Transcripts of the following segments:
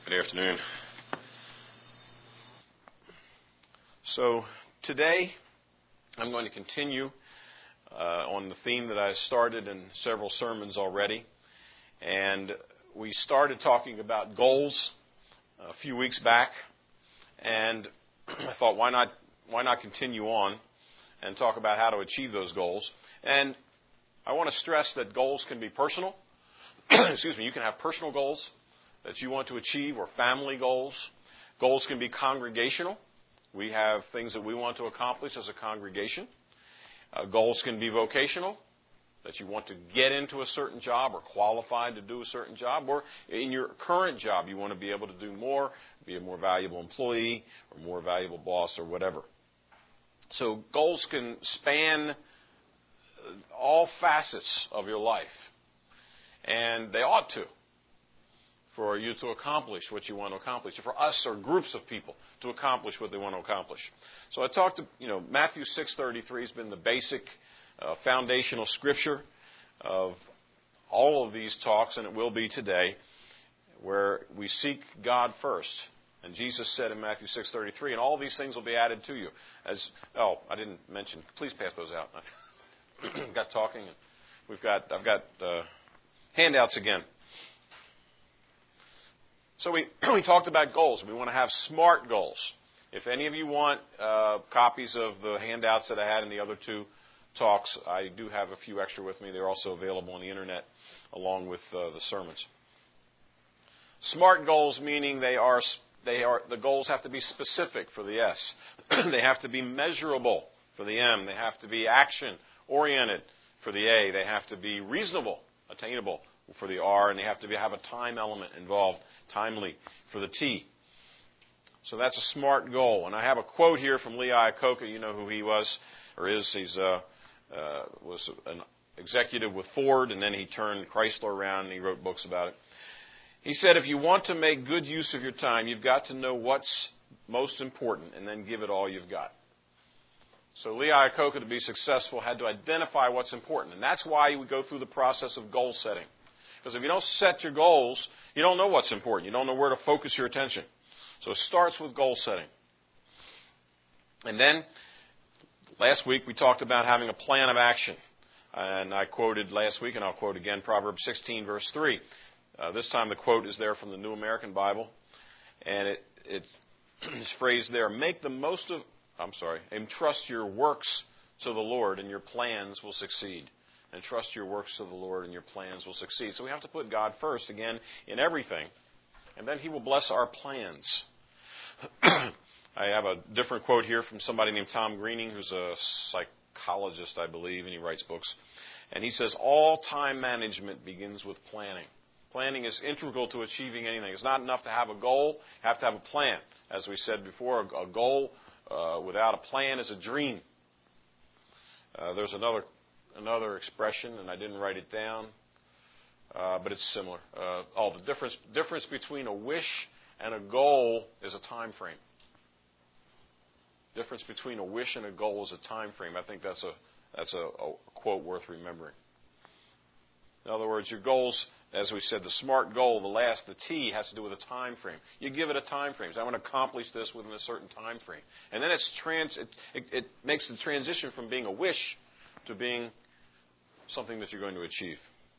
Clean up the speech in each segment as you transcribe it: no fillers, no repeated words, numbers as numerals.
Good afternoon. So today I'm going to continue on the theme that I started in several sermons already. And we started talking about goals a few weeks back. And I thought, why not continue on and talk about how to achieve those goals. And I want to stress that goals can be personal. Excuse me, you can have personal goals that you want to achieve, or family goals. Goals can be congregational. We have things that we want to accomplish as a congregation. Goals can be vocational, that you want to get into a certain job or qualified to do a certain job. Or in your current job, you want to be able to do more, be a more valuable employee or more valuable boss or whatever. So goals can span all facets of your life. And they ought to, for you to accomplish what you want to accomplish, for us or groups of people to accomplish what they want to accomplish. So I talked to, Matthew 6:33 has been the basic foundational scripture of all of these talks, and it will be today, where we seek God first. And Jesus said in Matthew 6:33, and all these things will be added to you. I didn't mention, please pass those out. Got talking, and I've got handouts again. So we talked about goals. We want to have SMART goals. If any of you want copies of the handouts that I had in the other two talks, I do have a few extra with me. They're also available on the internet along with the sermons. SMART goals, meaning the goals have to be specific for the S. They have to be measurable for the M. They have to be action-oriented for the A. They have to be reasonable, attainable for the R, and they have to have a time element involved, timely, for the T. So that's a SMART goal. And I have a quote here from Lee Iacocca. You know who he was, or is. He's was an executive with Ford, and then he turned Chrysler around, and he wrote books about it. He said, if you want to make good use of your time, you've got to know what's most important, and then give it all you've got. So Lee Iacocca, to be successful, had to identify what's important. And that's why we go through the process of goal setting. Because if you don't set your goals, you don't know what's important. You don't know where to focus your attention. So it starts with goal setting. And then, last week we talked about having a plan of action. And I quoted last week, and I'll quote again, Proverbs 16, verse 3. This time the quote is there from the New American Bible. And it's phrased there, entrust your works to the Lord, and your plans will succeed. Entrust your works to the Lord, and your plans will succeed. So we have to put God first, again, in everything. And then He will bless our plans. I have a different quote here from somebody named Tom Greening, who's a psychologist, I believe, and he writes books. And he says, all time management begins with planning. Planning is integral to achieving anything. It's not enough to have a goal. You have to have a plan. As we said before, a goal without a plan is a dream. There's another expression, and I didn't write it down, but it's similar. The difference between a wish and a goal is a time frame. Difference between a wish and a goal is a time frame. I think that's a quote worth remembering. In other words, your goals, as we said, the SMART goal, the T, has to do with a time frame. You give it a time frame. So I want to accomplish this within a certain time frame. And then it makes the transition from being a wish to being something that you're going to achieve.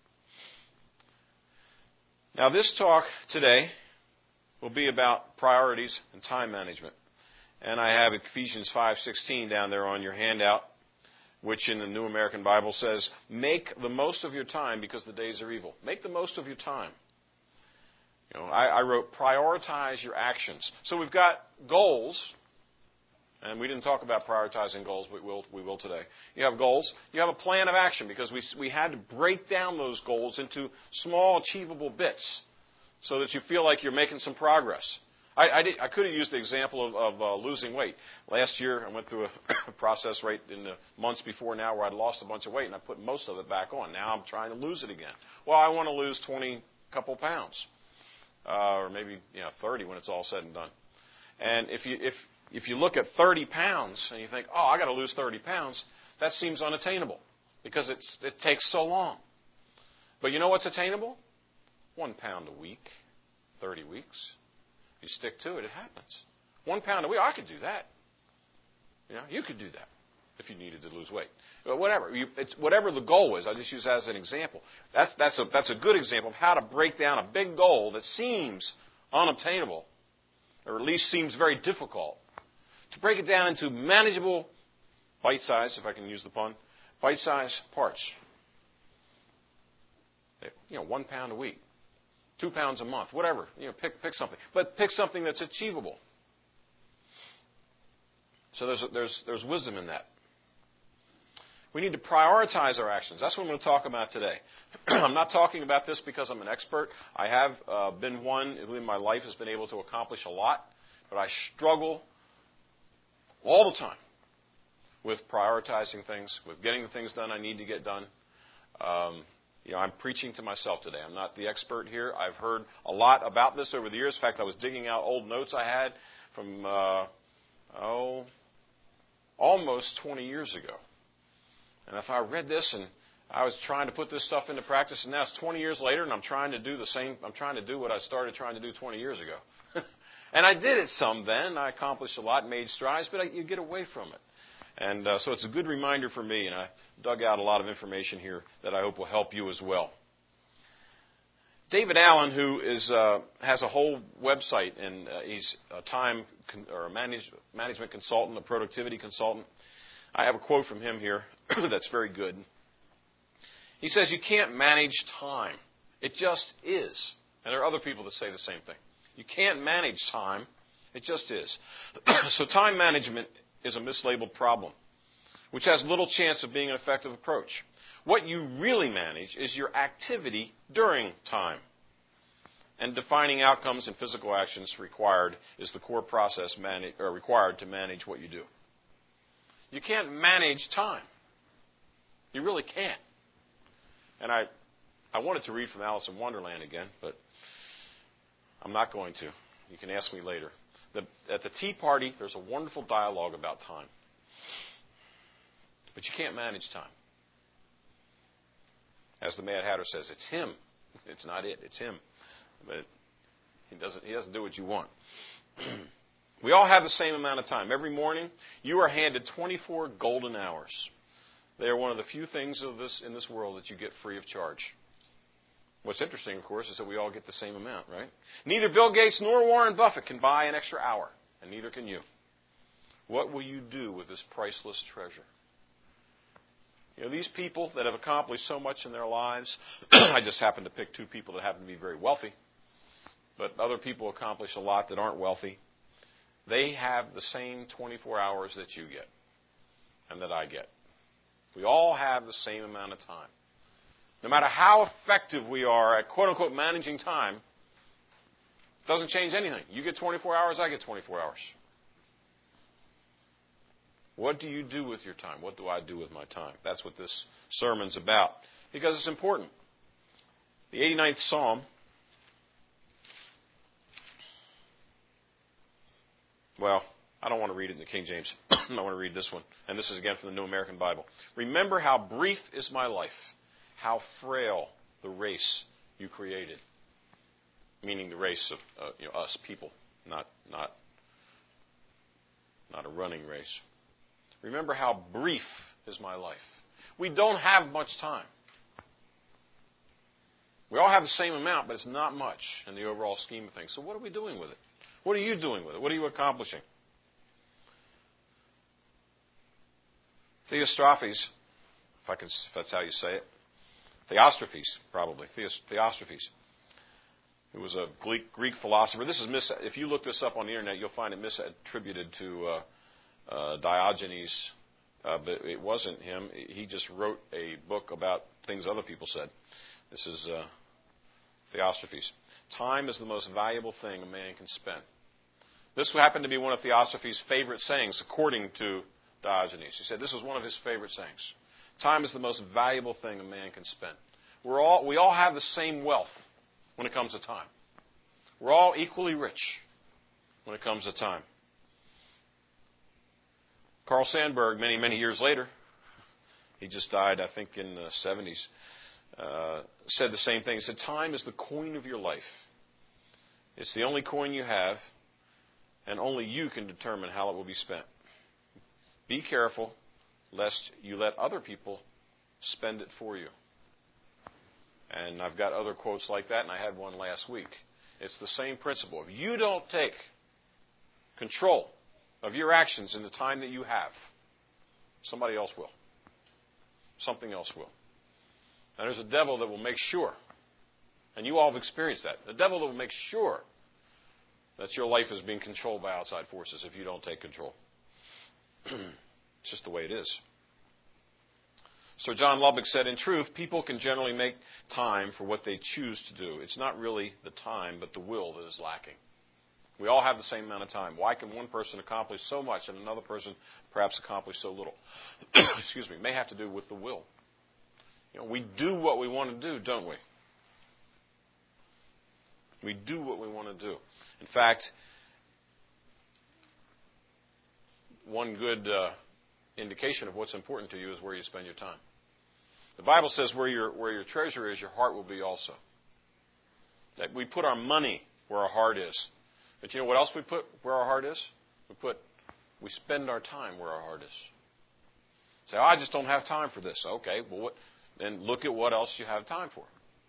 Now, this talk today will be about priorities and time management. And I have Ephesians 5:16 down there on your handout, which in the New American Bible says, make the most of your time because the days are evil. Make the most of your time. I wrote, prioritize your actions. So we've got goals. And we didn't talk about prioritizing goals, but we will today. You have goals. You have a plan of action, because we had to break down those goals into small, achievable bits so that you feel like you're making some progress. I could have used the example of losing weight. Last year, I went through a process right in the months before now where I'd lost a bunch of weight, and I put most of it back on. Now I'm trying to lose it again. Well, I want to lose 20 couple pounds, or maybe 30 when it's all said and done. And if you look at 30 pounds and you think, I got to lose 30 pounds, that seems unattainable because it takes so long. But you know what's attainable? 1 pound a week, 30 weeks. You stick to it, it happens. 1 pound a week, I could do that. You could do that if you needed to lose weight. But whatever. Whatever the goal is, I just use that as an example. That's a good example of how to break down a big goal that seems unobtainable, or at least seems very difficult. To break it down into manageable, bite-sized, if I can use the pun, bite-sized parts. 1 pound a week, 2 pounds a month, whatever. Pick something, but pick something that's achievable. So there's wisdom in that. We need to prioritize our actions. That's what I'm going to talk about today. I'm not talking about this because I'm an expert. I have been one who in my life has been able to accomplish a lot, but I struggle all the time with prioritizing things, with getting the things done I need to get done. I'm preaching to myself today. I'm not the expert here. I've heard a lot about this over the years. In fact, I was digging out old notes I had from, almost 20 years ago. And if I read this and I was trying to put this stuff into practice, and now it's 20 years later, and I'm trying to do the same. I'm trying to do what I started trying to do 20 years ago. And I did it some then. I accomplished a lot, made strides, but you get away from it. And so it's a good reminder for me, and I dug out a lot of information here that I hope will help you as well. David Allen, who has a whole website, and he's a management consultant, a productivity consultant. I have a quote from him here that's very good. He says, "You can't manage time. It just is." And there are other people that say the same thing. You can't manage time. It just is. So time management is a mislabeled problem, which has little chance of being an effective approach. What you really manage is your activity during time. And defining outcomes and physical actions required is the core process required to manage what you do. You can't manage time. You really can't. And I wanted to read from Alice in Wonderland again, but I'm not going to. You can ask me later. At the tea party, there's a wonderful dialogue about time. But you can't manage time. As the Mad Hatter says, it's him. It's not it. It's him. But he doesn't do what you want. We all have the same amount of time. Every morning, you are handed 24 golden hours. They are one of the few things in this world that you get free of charge. What's interesting, of course, is that we all get the same amount, right? Neither Bill Gates nor Warren Buffett can buy an extra hour, and neither can you. What will you do with this priceless treasure? These people that have accomplished so much in their lives, I just happen to pick two people that happen to be very wealthy, but other people accomplish a lot that aren't wealthy. They have the same 24 hours that you get and that I get. We all have the same amount of time. No matter how effective we are at quote-unquote managing time, it doesn't change anything. You get 24 hours, I get 24 hours. What do you do with your time? What do I do with my time? That's what this sermon's about, because it's important. The 89th Psalm, well, I don't want to read it in the King James. I want to read this one. And this is again from the New American Bible. "Remember how brief is my life, how frail the race you created." Meaning the race of us people, not a running race. "Remember how brief is my life." We don't have much time. We all have the same amount, but it's not much in the overall scheme of things. So what are we doing with it? What are you doing with it? What are you accomplishing? Theosophes, if that's how you say it. Theosophes, probably. Theosophes, who was a Greek philosopher. This is if you look this up on the internet, you'll find it misattributed to Diogenes, but it wasn't him. He just wrote a book about things other people said. This is Theosophes. "Time is the most valuable thing a man can spend." This happened to be one of Theosophes' favorite sayings, according to Diogenes. He said this was one of his favorite sayings. Time is the most valuable thing a man can spend. We all have the same wealth when it comes to time. We're all equally rich when it comes to time. Carl Sandburg, many, many years later, he just died, I think, in the 70s, said the same thing. He said, "Time is the coin of your life. It's the only coin you have, and only you can determine how it will be spent. Be careful lest you let other people spend it for you. And I've got other quotes like that, and I had one last week. It's the same principle. If you don't take control of your actions in the time that you have, somebody else will. Something else will. And there's a devil that will make sure, and you all have experienced that, the devil that will make sure that your life is being controlled by outside forces if you don't take control. It's just the way it is. Sir John Lubbock said, in truth, people can generally make time for what they choose to do. It's not really the time, but the will that is lacking. We all have the same amount of time. Why can one person accomplish so much and another person perhaps accomplish so little? Excuse me. It may have to do with the will. You know, we do what we want to do, don't we? We do what we want to do. In fact, one good indication of what's important to you is where you spend your time. The Bible says where your treasure is, your heart will be also. That we put our money where our heart is. But you know what else we put where our heart is? We spend our time where our heart is. Say, I just don't have time for this. Okay, well, then look at what else you have time for.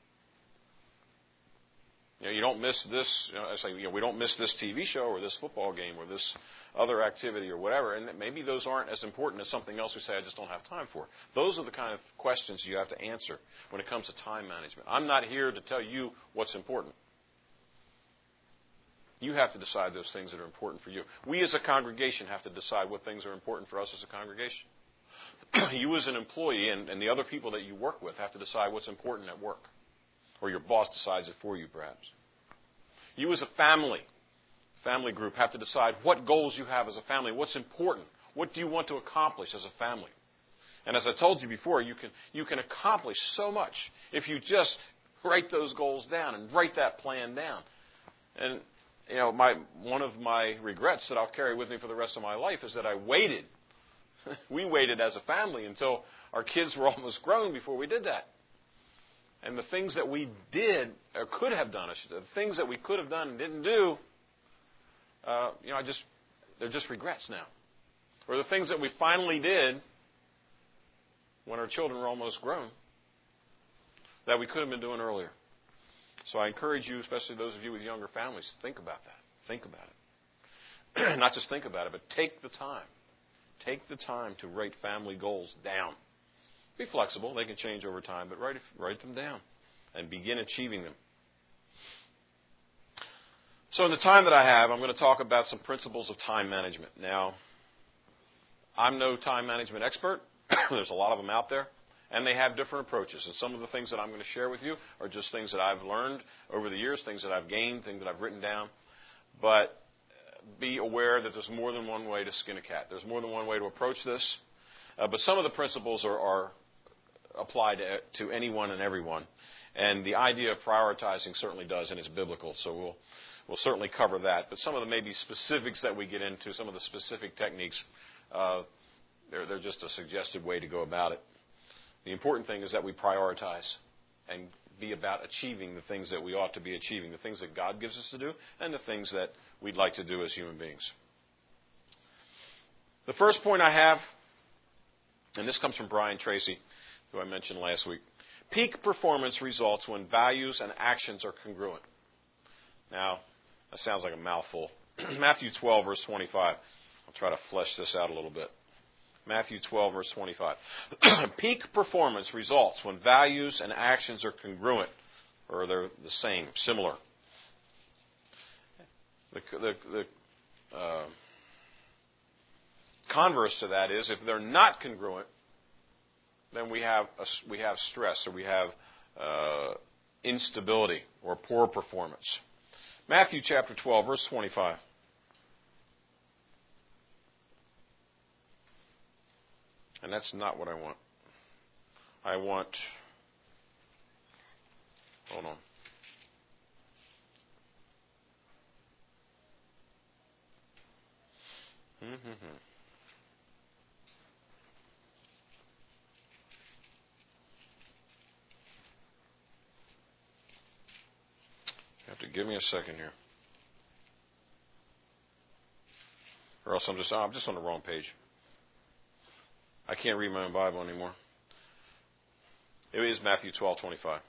You know, you don't miss this. We don't miss this TV show or this football game or this other activity or whatever. And maybe those aren't as important as something else we say I just don't have time for. Those are the kind of questions you have to answer when it comes to time management. I'm not here to tell you what's important. You have to decide those things that are important for you. We as a congregation have to decide what things are important for us as a congregation. You as an employee and the other people that you work with have to decide what's important at work. Or your boss decides it for you, perhaps. You as a family group, have to decide what goals you have as a family, what's important, what do you want to accomplish as a family. And as I told you before, you can accomplish so much if you just write those goals down and write that plan down. And you know, one of my regrets that I'll carry with me for the rest of my life is that I waited. We waited as a family until our kids were almost grown before we did that. And the things that we did, or could have done, the things that we could have done and didn't do, they're just regrets now. Or the things that we finally did when our children were almost grown that we could have been doing earlier. So I encourage you, especially those of you with younger families, to think about that. Think about it. Not just think about it, but take the time. Take the time to write family goals down. Be flexible. They can change over time, but write them down and begin achieving them. So in the time that I have, I'm going to talk about some principles of time management. Now, I'm no time management expert. There's a lot of them out there, and they have different approaches. And some of the things that I'm going to share with you are just things that I've learned over the years, things that I've gained, things that I've written down. But be aware that there's more than one way to skin a cat. There's more than one way to approach this. But some of the principles are applied to anyone and everyone. And the idea of prioritizing certainly does, and it's biblical. So we'll certainly cover that. But some of the maybe specifics that we get into, some of the specific techniques, they're just a suggested way to go about it. The important thing is that we prioritize and be about achieving the things that we ought to be achieving, the things that God gives us to do, and the things that we'd like to do as human beings. The first point I have, and this comes from Brian Tracy, who I mentioned last week. Peak performance results when values and actions are congruent. Now, that sounds like a mouthful. Matthew 12, verse 25. I'll try to flesh this out a little bit. Matthew 12, verse 25. Peak performance results when values and actions are congruent, or they're the same, similar. The converse to that is if they're not congruent, then we have stress, or we have instability or poor performance. Matthew chapter 12, verse 25. And that's not what I want. Hold on. You have to give me a second here. Or else I'm just on the wrong page. I can't read my own Bible anymore. It is Matthew 12:25.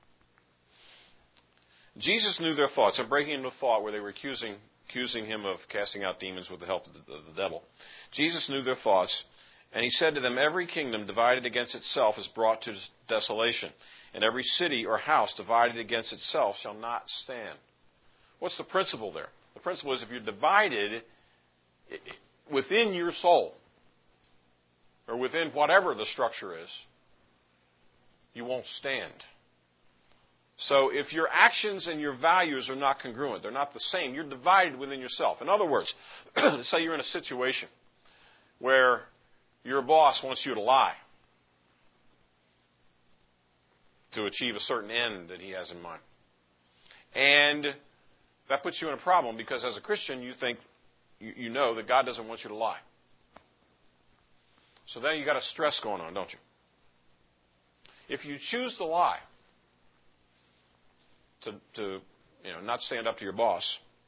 Jesus knew their thoughts. I'm breaking into thought where they were accusing him of casting out demons with the help of the devil. Jesus knew their thoughts, and he said to them, every kingdom divided against itself is brought to desolation, and every city or house divided against itself shall not stand. What's the principle there? The principle is if you're divided within your soul, or within whatever the structure is, you won't stand. So if your actions and your values are not congruent, they're not the same, you're divided within yourself. In other words, say you're in a situation where your boss wants you to lie to achieve a certain end that he has in mind. And that puts you in a problem because as a Christian, you think, you know that God doesn't want you to lie. So then you got a stress going on, don't you? If you choose to lie, to not stand up to your boss,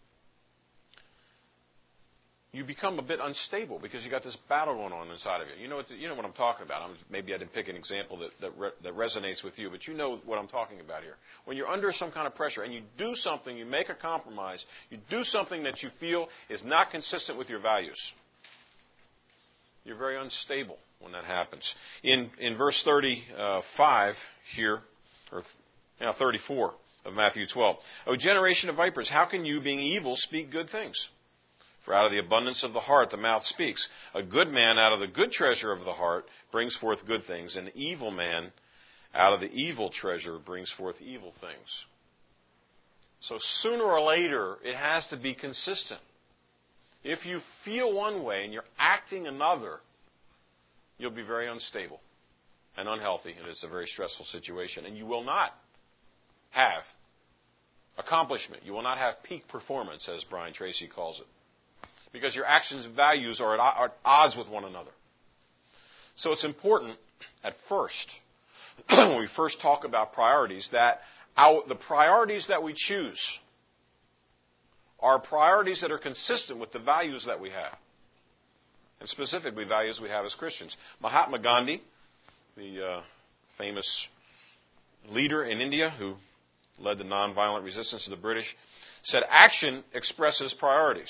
you become a bit unstable because you got this battle going on inside of you. You know what I'm talking about. Maybe I didn't pick an example that resonates with you, but you know what I'm talking about here. When you're under some kind of pressure and you do something, you make a compromise, you do something that you feel is not consistent with your values, you're very unstable when that happens. In verse 35 here, or 34 of Matthew 12, O generation of vipers, how can you, being evil, speak good things? For out of the abundance of the heart the mouth speaks. A good man out of the good treasure of the heart brings forth good things. An evil man out of the evil treasure brings forth evil things. So sooner or later, it has to be consistent. If you feel one way and you're acting another, you'll be very unstable and unhealthy, and it's a very stressful situation. And you will not have accomplishment. You will not have peak performance, as Brian Tracy calls it, because your actions and values are at odds with one another. So it's important at first, when we first talk about priorities, that the priorities that we choose are priorities that are consistent with the values that we have, and specifically values we have as Christians. Mahatma Gandhi, the famous leader in India who led the nonviolent resistance to the British, said action expresses priorities.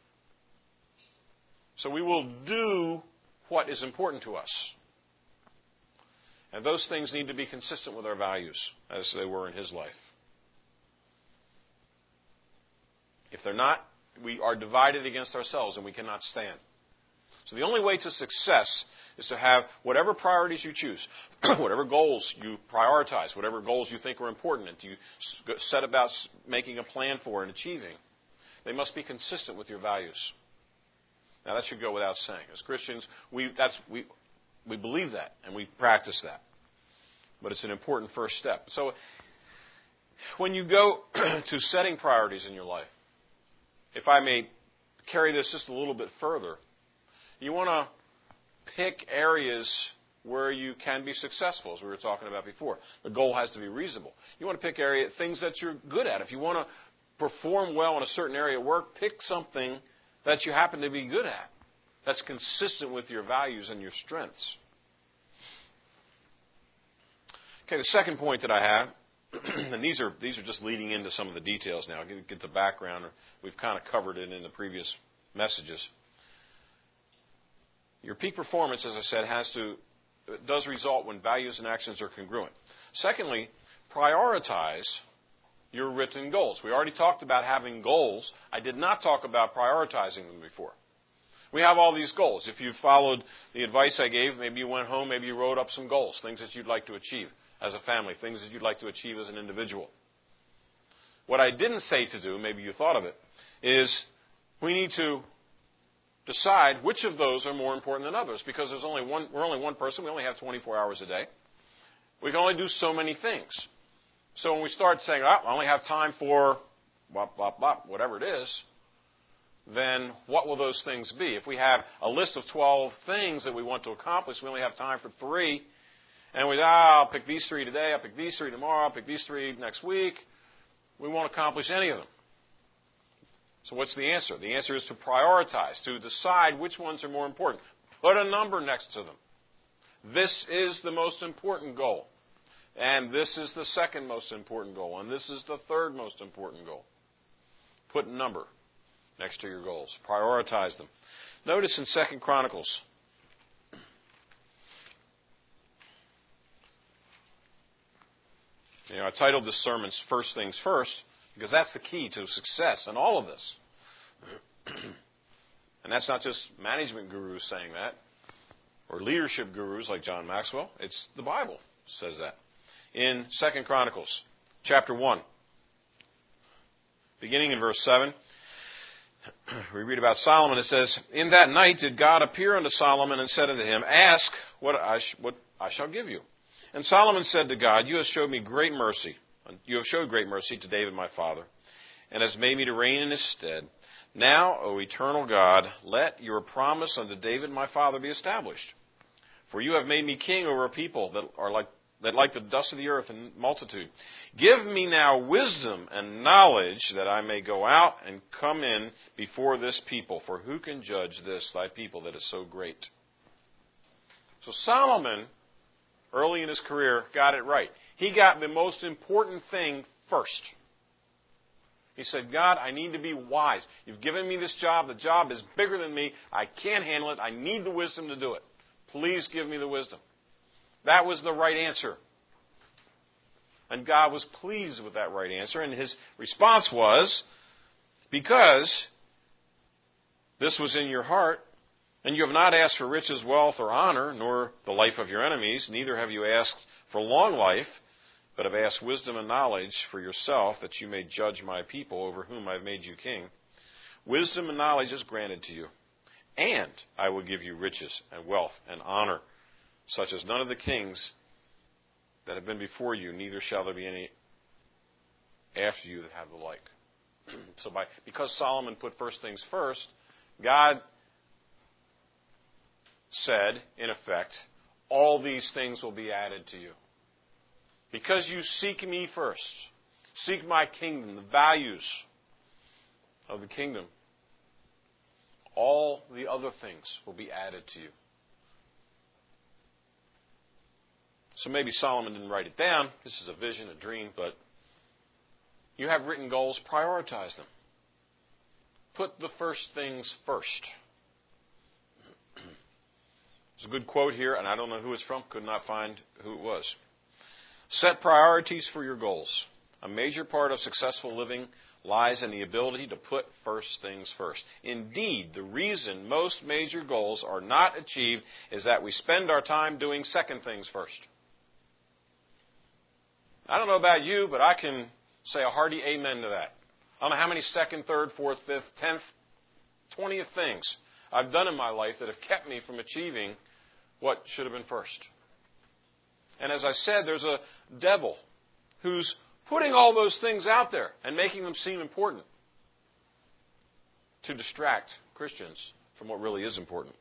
So we will do what is important to us. And those things need to be consistent with our values, as they were in his life. If they're not, we are divided against ourselves and we cannot stand. So the only way to success is to have whatever priorities you choose, whatever goals you prioritize, whatever goals you think are important and you set about making a plan for and achieving, they must be consistent with your values. Now, that should go without saying. As Christians, we believe that and we practice that. But it's an important first step. So when you go to setting priorities in your life, if I may carry this just a little bit further, you want to pick areas where you can be successful, as we were talking about before. The goal has to be reasonable. You want to pick things that you're good at. If you want to perform well in a certain area of work, pick something that you happen to be good at, that's consistent with your values and your strengths. Okay, the second point that I have, and these are just leading into some of the details now. I'll get the background. We've kind of covered it in the previous messages. Your peak performance, as I said, does result when values and actions are congruent. Secondly, prioritize your written goals. We already talked about having goals. I did not talk about prioritizing them before. We have all these goals. If you followed the advice I gave, maybe you went home, maybe you wrote up some goals, things that you'd like to achieve as a family, things that you'd like to achieve as an individual. What I didn't say to do, maybe you thought of it, is we need to decide which of those are more important than others, because we're only one person. We only have 24 hours a day. We can only do so many things. So when we start saying, I only have time for blah, blah, blah, whatever it is, then what will those things be? If we have a list of 12 things that we want to accomplish, we only have time for 3, and I'll pick these 3 today, I'll pick these 3 tomorrow, I'll pick these 3 next week, we won't accomplish any of them. So what's the answer? The answer is to prioritize, to decide which ones are more important. Put a number next to them. This is the most important goal. And this is the second most important goal. And this is the third most important goal. Put a number next to your goals. Prioritize them. Notice in 2 Chronicles, I titled this sermon First Things First, because that's the key to success in all of this. And that's not just management gurus saying that, or leadership gurus like John Maxwell. It's the Bible says that. In 2 Chronicles, chapter 1, beginning in verse 7, we read about Solomon. It says, "In that night did God appear unto Solomon and said unto him, Ask what I shall give you. And Solomon said to God, You have showed me great mercy. You have showed great mercy to David my father, and has made me to reign in his stead. Now, O eternal God, let your promise unto David my father be established. For you have made me king over a people that like the dust of the earth in multitude. Give me now wisdom and knowledge, that I may go out and come in before this people. For who can judge this thy people that is so great?" So Solomon, early in his career, got it right. He got the most important thing first. He said, God, I need to be wise. You've given me this job. The job is bigger than me. I can't handle it. I need the wisdom to do it. Please give me the wisdom. That was the right answer. And God was pleased with that right answer. And his response was, because this was in your heart, and you have not asked for riches, wealth, or honor, nor the life of your enemies, neither have you asked for long life, but have asked wisdom and knowledge for yourself, that you may judge my people over whom I have made you king. Wisdom and knowledge is granted to you, and I will give you riches and wealth and honor, such as none of the kings that have been before you, neither shall there be any after you that have the like. So because Solomon put first things first, God said, in effect, all these things will be added to you. Because you seek me first, seek my kingdom, the values of the kingdom, all the other things will be added to you. So maybe Solomon didn't write it down. This is a vision, a dream, but you have written goals, prioritize them. Put the first things first. There's a good quote here, and I don't know who it's from, could not find who it was. Set priorities for your goals. A major part of successful living lies in the ability to put first things first. Indeed, the reason most major goals are not achieved is that we spend our time doing second things first. I don't know about you, but I can say a hearty amen to that. I don't know how many second, third, fourth, fifth, 10th, 20th things I've done in my life that have kept me from achieving what should have been first. And as I said, there's a devil who's putting all those things out there and making them seem important to distract Christians from what really is important.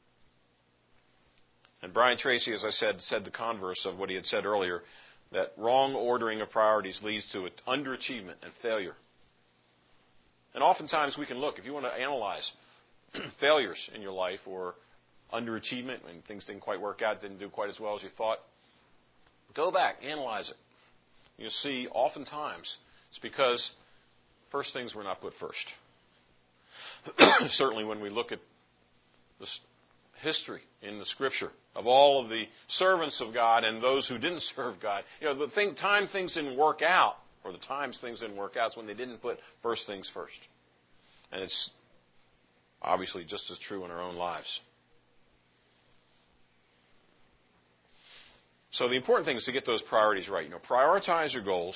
And Brian Tracy, as I said the converse of what he had said earlier, that wrong ordering of priorities leads to underachievement and failure. And oftentimes we can look, if you want to analyze failures in your life or underachievement when things didn't quite work out, didn't do quite as well as you thought, go back, analyze it. You'll see oftentimes it's because first things were not put first. Certainly when we look at the history in the Scripture of all of the servants of God and those who didn't serve God, the time things didn't work out, or the times things didn't work out, is when they didn't put first things first. And it's obviously just as true in our own lives. So the important thing is to get those priorities right. Prioritize your goals.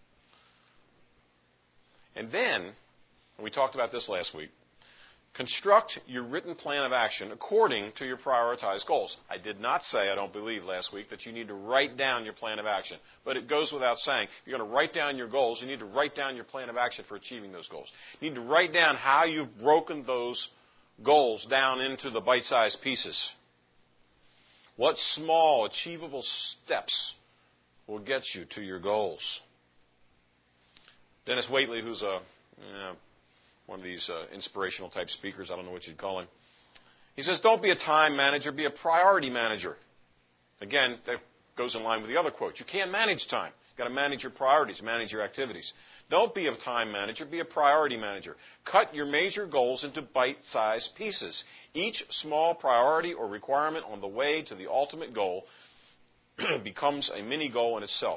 And then, and we talked about this last week, construct your written plan of action according to your prioritized goals. I did not say, I don't believe last week, that you need to write down your plan of action. But it goes without saying, if you're going to write down your goals, you need to write down your plan of action for achieving those goals. You need to write down how you've broken those goals down into the bite-sized pieces. What small, achievable steps will get you to your goals? Dennis Waitley, who's one of these inspirational type speakers. I don't know what you'd call him. He says, don't be a time manager, be a priority manager. Again, that goes in line with the other quote. You can't manage time. You've got to manage your priorities, manage your activities. Don't be a time manager, be a priority manager. Cut your major goals into bite-sized pieces. Each small priority or requirement on the way to the ultimate goal becomes a mini goal in itself.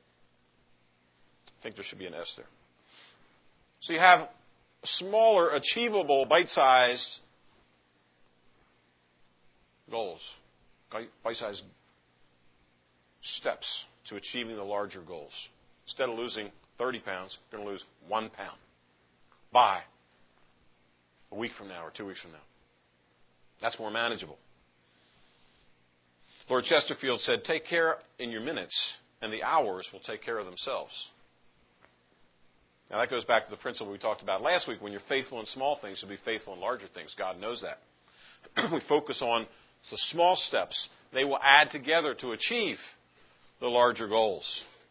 I think there should be an S there. So you have smaller, achievable, bite-sized goals, bite-sized steps to achieving the larger goals. Instead of losing 30 pounds, you're going to lose 1 pound by a week from now or 2 weeks from now. That's more manageable. Lord Chesterfield said, take care in your minutes, and the hours will take care of themselves. Now, that goes back to the principle we talked about last week. When you're faithful in small things, you'll be faithful in larger things. God knows that. We focus on the small steps. They will add together to achieve the larger goals.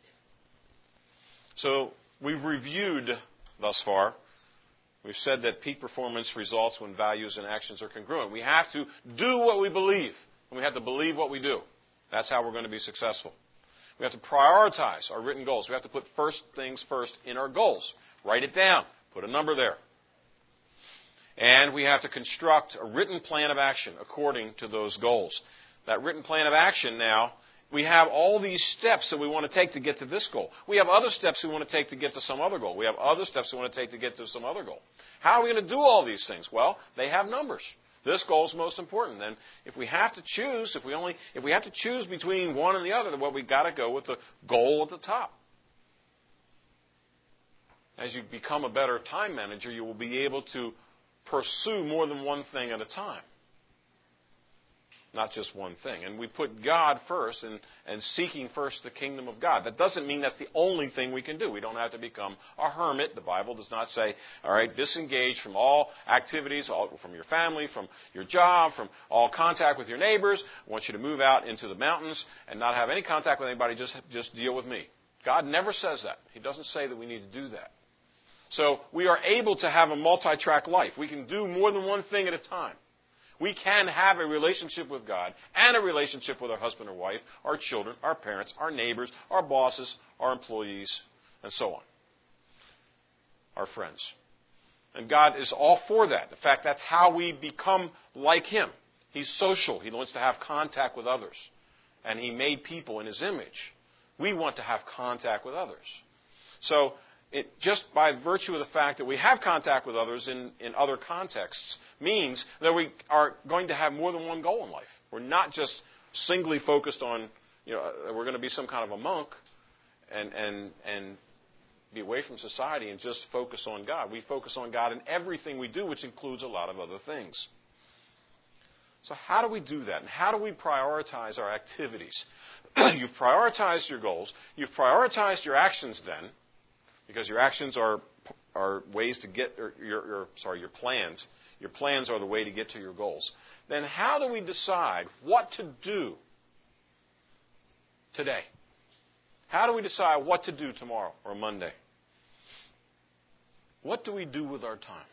So we've reviewed thus far. We've said that peak performance results when values and actions are congruent. We have to do what we believe, and we have to believe what we do. That's how we're going to be successful. We have to prioritize our written goals. We have to put first things first in our goals. Write it down. Put a number there. And we have to construct a written plan of action according to those goals. That written plan of action now, we have all these steps that we want to take to get to this goal. We have other steps we want to take to get to some other goal. We have other steps we want to take to get to some other goal. How are we going to do all these things? Well, they have numbers. This goal is most important. And if we have to choose, if we have to choose between one and the other, then we've got to go with the goal at the top. As you become a better time manager, you will be able to pursue more than one thing at a time. Not just one thing. And we put God first and seeking first the kingdom of God. That doesn't mean that's the only thing we can do. We don't have to become a hermit. The Bible does not say, all right, disengage from all activities, from your family, from your job, from all contact with your neighbors. I want you to move out into the mountains and not have any contact with anybody. Just deal with me. God never says that. He doesn't say that we need to do that. So we are able to have a multi-track life. We can do more than one thing at a time. We can have a relationship with God and a relationship with our husband or wife, our children, our parents, our neighbors, our bosses, our employees, and so on. Our friends. And God is all for that. In fact, that's how we become like Him. He's social. He wants to have contact with others. And He made people in His image. We want to have contact with others. So, just by virtue of the fact that we have contact with others in other contexts means that we are going to have more than one goal in life. We're not just singly focused on, we're going to be some kind of a monk and be away from society and just focus on God. We focus on God in everything we do, which includes a lot of other things. So how do we do that? And how do we prioritize our activities? You've prioritized your goals. You've prioritized your actions then. Because your actions are ways to get, your plans. Your plans are the way to get to your goals. Then how do we decide what to do today? How do we decide what to do tomorrow or Monday? What do we do with our time?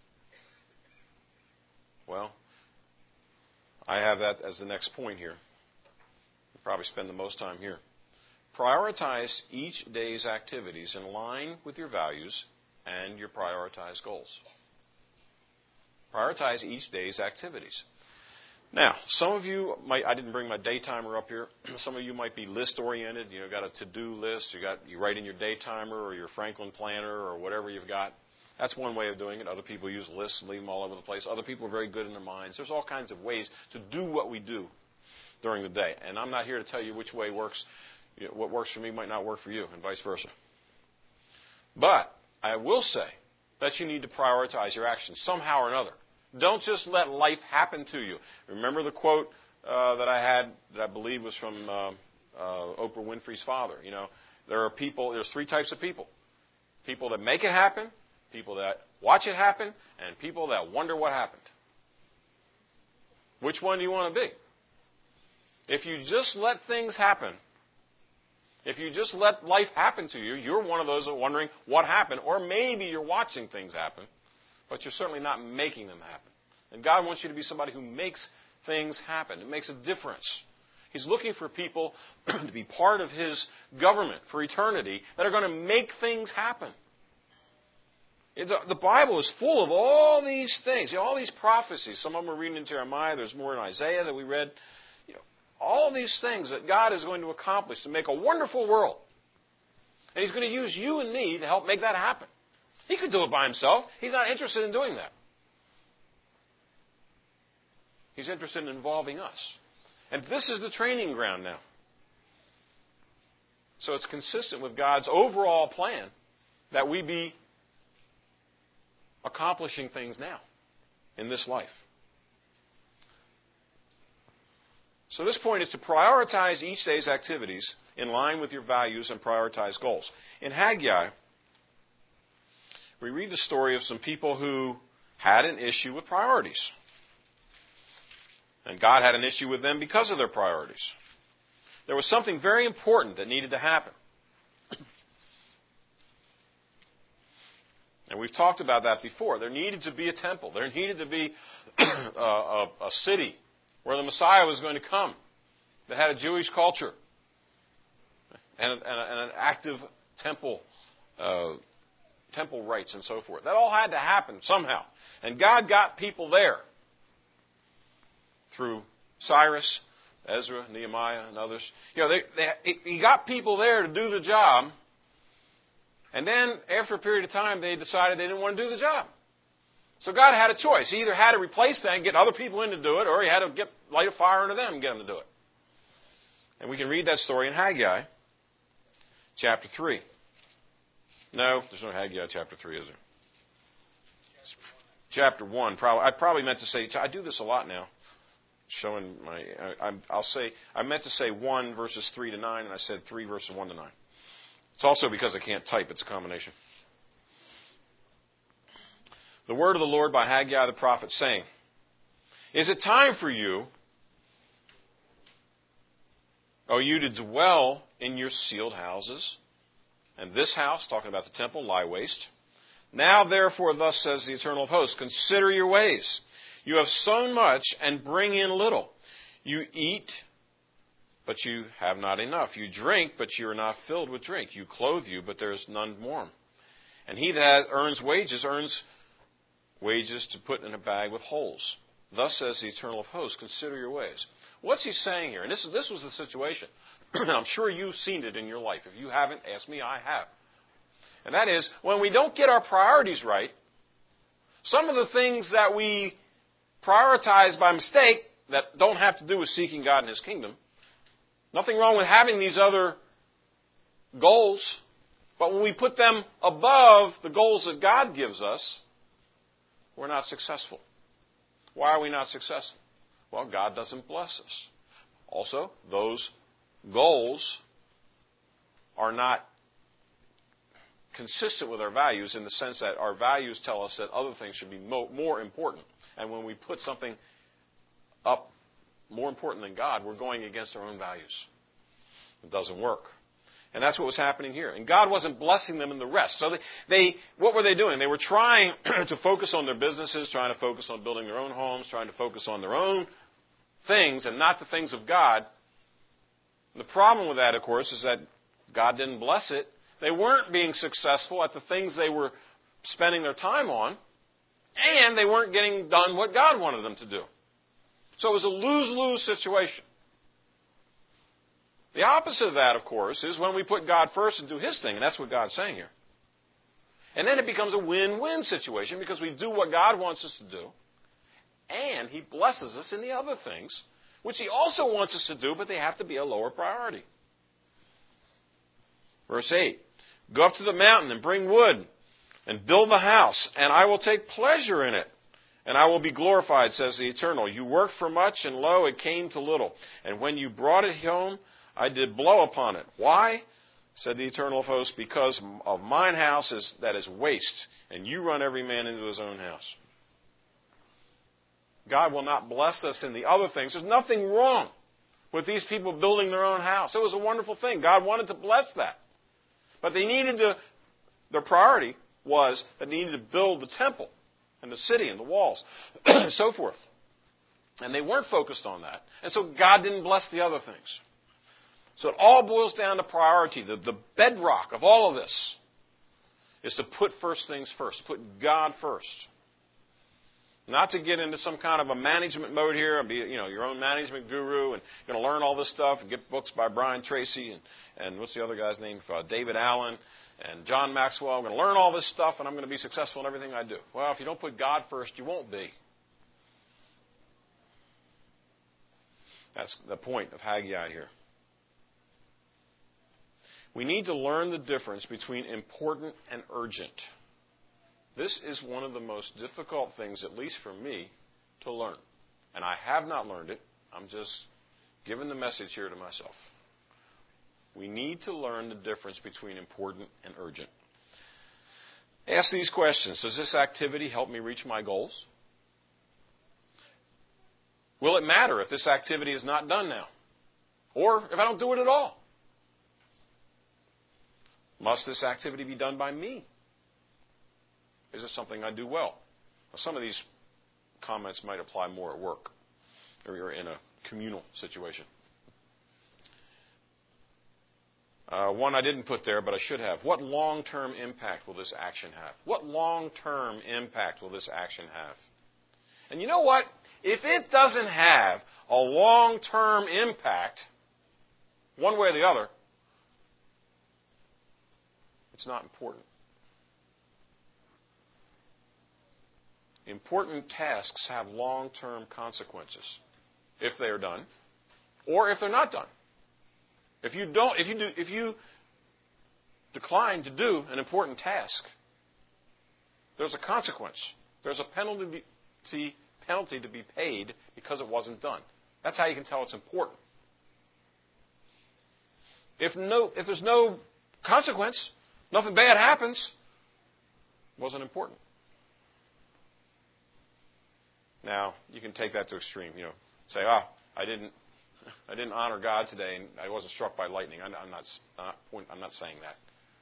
Well, I have that as the next point here. We'll probably spend the most time here. Prioritize each day's activities in line with your values and your prioritized goals. Prioritize each day's activities. Now, some of you might, I didn't bring my day timer up here. Some of you might be list-oriented. You've got a to-do list. You write in your day timer or your Franklin planner or whatever you've got. That's one way of doing it. Other people use lists and leave them all over the place. Other people are very good in their minds. There's all kinds of ways to do what we do during the day. And I'm not here to tell you which way works. What works for me might not work for you, and vice versa. But I will say that you need to prioritize your actions somehow or another. Don't just let life happen to you. Remember the quote that I had that I believe was from Oprah Winfrey's father. There's three types of people. People that make it happen, people that watch it happen, and people that wonder what happened. Which one do you want to be? If you just let things happen, if you just let life happen to you, you're one of those that are wondering what happened, or maybe you're watching things happen, but you're certainly not making them happen. And God wants you to be somebody who makes things happen. It makes a difference. He's looking for people to be part of His government for eternity that are going to make things happen. The Bible is full of all these things, all these prophecies. Some of them are reading in Jeremiah. There's more in Isaiah that we read. All these things that God is going to accomplish to make a wonderful world. And He's going to use you and me to help make that happen. He could do it by Himself. He's not interested in doing that. He's interested in involving us. And this is the training ground now. So it's consistent with God's overall plan that we be accomplishing things now in this life. So this point is to prioritize each day's activities in line with your values and prioritize goals. In Haggai, we read the story of some people who had an issue with priorities. And God had an issue with them because of their priorities. There was something very important that needed to happen. And we've talked about that before. There needed to be a temple. There needed to be a city where the Messiah was going to come that had a Jewish culture and an active temple rites and so forth. That all had to happen somehow. And God got people there through Cyrus, Ezra, Nehemiah, and others. He got people there to do the job. And then, after a period of time, they decided they didn't want to do the job. So God had a choice. He either had to replace them and get other people in to do it, or He had to light a fire under them and get them to do it. And we can read that story in Haggai, chapter 3. No, there's no Haggai chapter 3, is there? Chapter 1. I probably meant to say, I do this a lot now, showing my, I meant to say 1 verses 3 to 9, and I said 3 verses 1 to 9. It's also because I can't type. It's a combination. The word of the Lord by Haggai the prophet, saying, Is it time for you, O you, to dwell in your sealed houses? And this house, talking about the temple, lie waste. Now therefore, thus says the Eternal of hosts, consider your ways. You have sown much and bring in little. You eat, but you have not enough. You drink, but you are not filled with drink. You clothe you, but there is none warm. And he that earns wages to put in a bag with holes. Thus says the Eternal of hosts, consider your ways. What's he saying here? And this was the situation. And I'm sure you've seen it in your life. If you haven't, ask me, I have. And that is, when we don't get our priorities right, some of the things that we prioritize by mistake that don't have to do with seeking God and His kingdom, nothing wrong with having these other goals, but when we put them above the goals that God gives us, we're not successful. Why are we not successful? Well, God doesn't bless us. Also, those goals are not consistent with our values in the sense that our values tell us that other things should be more important. And when we put something up more important than God, we're going against our own values. It doesn't work. And that's what was happening here. And God wasn't blessing them in the rest. So what were they doing? They were trying to focus on their businesses, trying to focus on building their own homes, trying to focus on their own things and not the things of God. The problem with that, of course, is that God didn't bless it. They weren't being successful at the things they were spending their time on, and they weren't getting done what God wanted them to do. So it was a lose-lose situation. The opposite of that, of course, is when we put God first and do His thing, and that's what God's saying here. And then it becomes a win-win situation because we do what God wants us to do, and He blesses us in the other things, which He also wants us to do, but they have to be a lower priority. Verse 8, go up to the mountain and bring wood and build the house, and I will take pleasure in it, and I will be glorified, says the Eternal. You worked for much, and lo, it came to little. And when you brought it home, I did blow upon it. Why? Said the Eternal of hosts, because of mine house that is waste, and you run every man into his own house. God will not bless us in the other things. There's nothing wrong with these people building their own house. It was a wonderful thing. God wanted to bless that. But they needed to, their priority was that they needed to build the temple. and the city and the walls, and so forth. And they weren't focused on that. And so God didn't bless the other things. So it all boils down to priority. The bedrock of all of this is to put first things first, put God first. Not to get into some kind of a management mode here and be, your own management guru and you're going to learn all this stuff and get books by Brian Tracy and what's the other guy's name? David Allen and John Maxwell. I'm going to learn all this stuff and I'm going to be successful in everything I do. Well, if you don't put God first, you won't be. That's the point of Haggai here. We need to learn the difference between important and urgent. This is one of the most difficult things, at least for me, to learn. And I have not learned it. I'm just giving the message here to myself. We need to learn the difference between important and urgent. Ask these questions. Does this activity help me reach my goals? Will it matter if this activity is not done now? Or if I don't do it at all? Must this activity be done by me? Is it something I do well? Now, some of these comments might apply more at work or you're in a communal situation. One I didn't put there, but I should have. What long-term impact will this action have? What long-term impact will this action have? And you know what? If it doesn't have a long-term impact, one way or the other, it's not important. Important tasks have long-term consequences if they are done or if they're not done. If you decline to do an important task, there's a consequence. There's a penalty to be paid because it wasn't done. That's how you can tell it's important. If there's no consequence, nothing bad happens, it wasn't important. Now, you can take that to extreme. Say, I didn't honor God today, and I wasn't struck by lightning. I'm not saying that.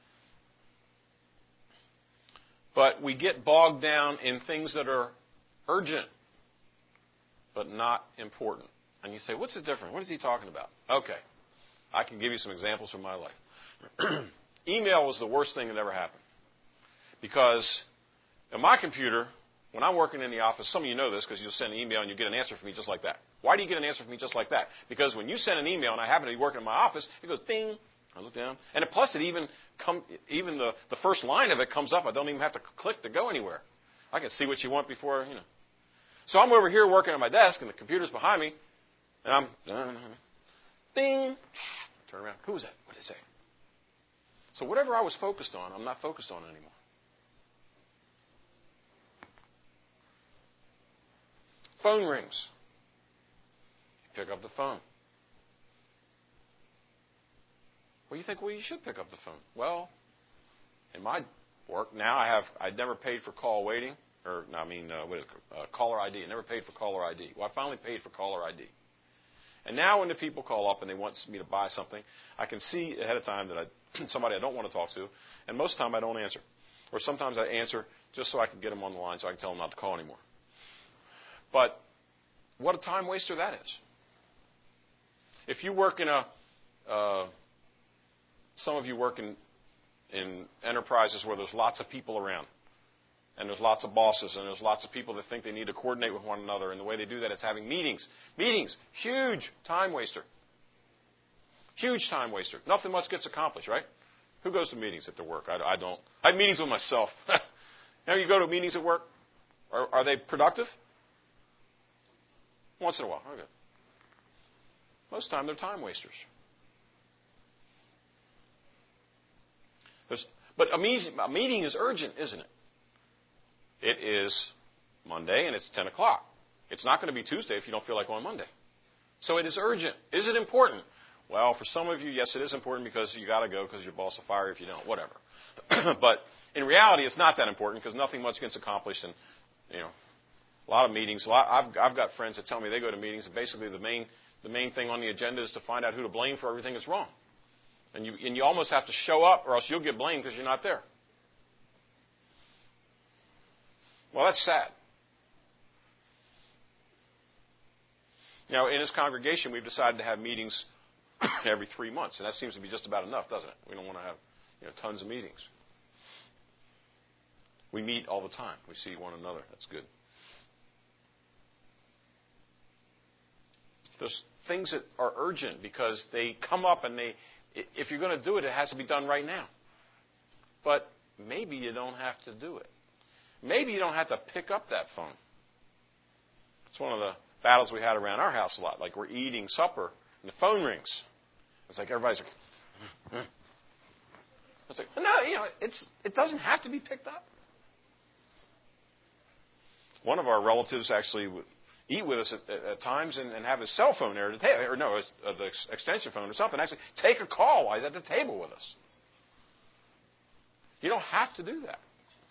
But we get bogged down in things that are urgent, but not important. And you say, what's the difference? What is he talking about? Okay, I can give you some examples from my life. Email was the worst thing that ever happened. Because in my computer, when I'm working in the office, some of you know this because you'll send an email and you get an answer from me just like that. Why do you get an answer from me just like that? Because when you send an email and I happen to be working in my office, it goes ding. I look down. And plus it even the first line of it comes up. I don't even have to click to go anywhere. I can see what you want before, So I'm over here working on my desk and the computer's behind me. And I'm ding. Turn around. Who was that? What did it say? So whatever I was focused on, I'm not focused on anymore. Phone rings. You pick up the phone. Well, you think, you should pick up the phone. Well, in my work now, I never paid for call waiting, caller ID. I never paid for caller ID. Well, I finally paid for caller ID. And now when the people call up and they want me to buy something, I can see ahead of time that somebody I don't want to talk to, and most of the time I don't answer. Or sometimes I answer just so I can get them on the line so I can tell them not to call anymore. But what a time waster that is. If you work in some of you work in enterprises where there's lots of people around, and there's lots of bosses, and there's lots of people that think they need to coordinate with one another, and the way they do that is having meetings. Meetings, huge time waster. Huge time waster. Nothing much gets accomplished, right? Who goes to meetings at their work? I don't. I have meetings with myself. Now you go to meetings at work. Are they productive? Once in a while. Okay. Most of the time, they're time wasters. But a meeting is urgent, isn't it? It is Monday, and it's 10 o'clock. It's not going to be Tuesday if you don't feel like going Monday. So it is urgent. Is it important? Well, for some of you, yes, it is important because you got to go because your boss will fire you if you don't. Whatever. But in reality, it's not that important because nothing much gets accomplished, and a lot of meetings. I've got friends that tell me they go to meetings and basically the main thing on the agenda is to find out who to blame for everything that's wrong. And you almost have to show up or else you'll get blamed because you're not there. Well, that's sad. Now, in this congregation, we've decided to have meetings every 3 months, and that seems to be just about enough, doesn't it? We don't want to have tons of meetings. We meet all the time. We see one another. That's good. There's things that are urgent because they come up and if you're going to do it, it has to be done right now. But maybe you don't have to do it. Maybe you don't have to pick up that phone. It's one of the battles we had around our house a lot. Like we're eating supper and the phone rings. It's like everybody's like, it's like, no, it doesn't have to be picked up. One of our relatives actually would eat with us at times and have his cell phone there, the extension phone or something. Actually, take a call while he's at the table with us. You don't have to do that.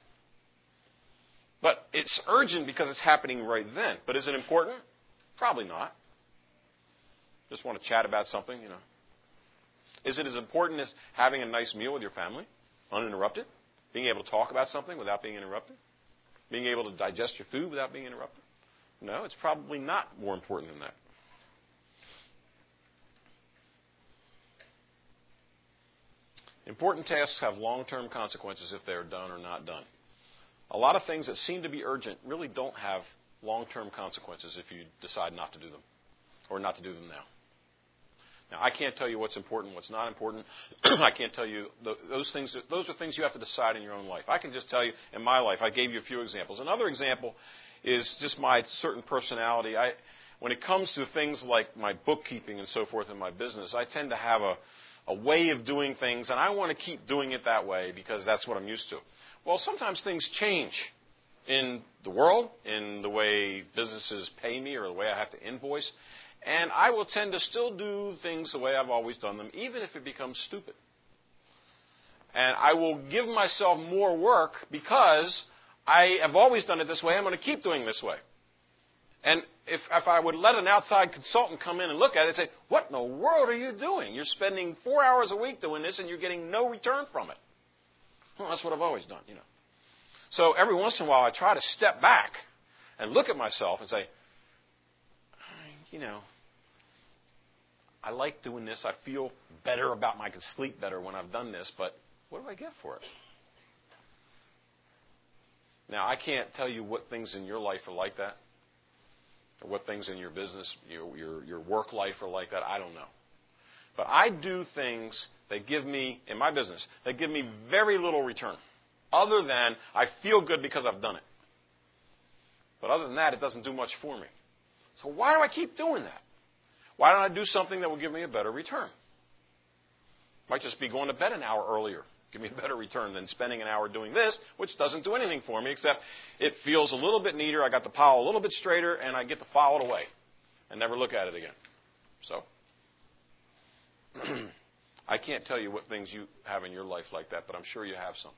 But it's urgent because it's happening right then. But is it important? Probably not. Just want to chat about something, Is it as important as having a nice meal with your family, uninterrupted? Being able to talk about something without being interrupted? Being able to digest your food without being interrupted? No, it's probably not more important than that. Important tasks have long-term consequences if they are done or not done. A lot of things that seem to be urgent really don't have long-term consequences if you decide not to do them or not to do them now. Now, I can't tell you what's important, what's not important. I can't tell you those things. Those are things you have to decide in your own life. I can just tell you in my life, I gave you a few examples. Another example is just my certain personality. When it comes to things like my bookkeeping and so forth in my business, I tend to have a way of doing things, and I want to keep doing it that way because that's what I'm used to. Well, sometimes things change in the world, in the way businesses pay me or the way I have to invoice, and I will tend to still do things the way I've always done them, even if it becomes stupid. And I will give myself more work because I have always done it this way. I'm going to keep doing it this way. And if I would let an outside consultant come in and look at it and say, what in the world are you doing? You're spending 4 hours a week doing this and you're getting no return from it. Well, that's what I've always done, So every once in a while I try to step back and look at myself and say, I like doing this. I feel better about I can sleep better when I've done this, but what do I get for it? Now, I can't tell you what things in your life are like that, or what things in your business, your work life are like that. I don't know. But I do things that give me, in my business, that give me very little return, other than I feel good because I've done it. But other than that, it doesn't do much for me. So why do I keep doing that? Why don't I do something that will give me a better return? Might just be going to bed an hour earlier. Give me a better return than spending an hour doing this, which doesn't do anything for me, except it feels a little bit neater. I got the pile a little bit straighter, and I get to file it away and never look at it again. So I can't tell you what things you have in your life like that, but I'm sure you have some.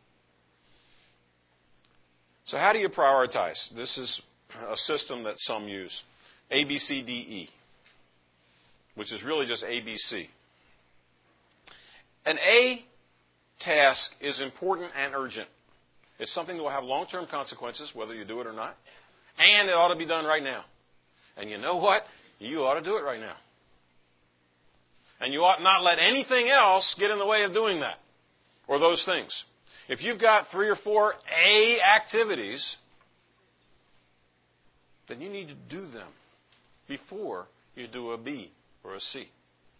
So how do you prioritize? This is a system that some use. A, B, C, D, E, which is really just ABC. An A task is important and urgent. It's something that will have long-term consequences, whether you do it or not. And it ought to be done right now. And you know what? You ought to do it right now. And you ought not let anything else get in the way of doing that, or those things. If you've got 3 or 4 A activities, then you need to do them before you do a B or a C.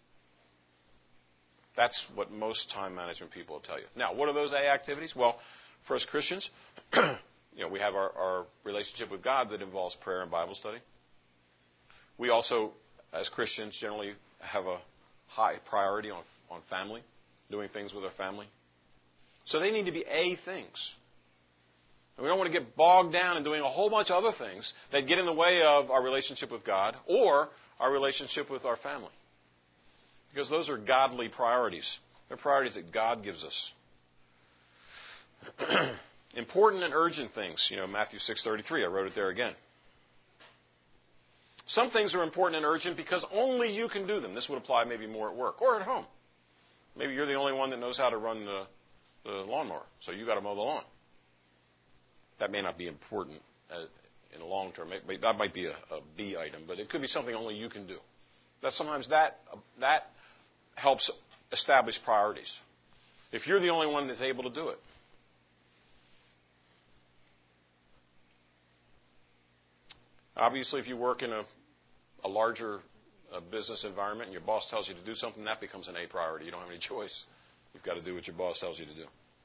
That's what most time management people will tell you. Now, what are those A activities? Well, for us Christians, we have our relationship with God that involves prayer and Bible study. We also, as Christians, generally have a high priority on family, doing things with our family. So they need to be A things. And we don't want to get bogged down in doing a whole bunch of other things that get in the way of our relationship with God or our relationship with our family. Because those are godly priorities. They're priorities that God gives us. Important and urgent things. Matthew 6:33. I wrote it there again. Some things are important and urgent because only you can do them. This would apply maybe more at work or at home. Maybe you're the only one that knows how to run the lawnmower, so you've got to mow the lawn. That may not be important in the long term. That might be a B item, but it could be something only you can do. Sometimes that helps establish priorities. If you're the only one that's able to do it. Obviously, if you work in a larger business environment and your boss tells you to do something, that becomes an A priority. You don't have any choice. You've got to do what your boss tells you to do.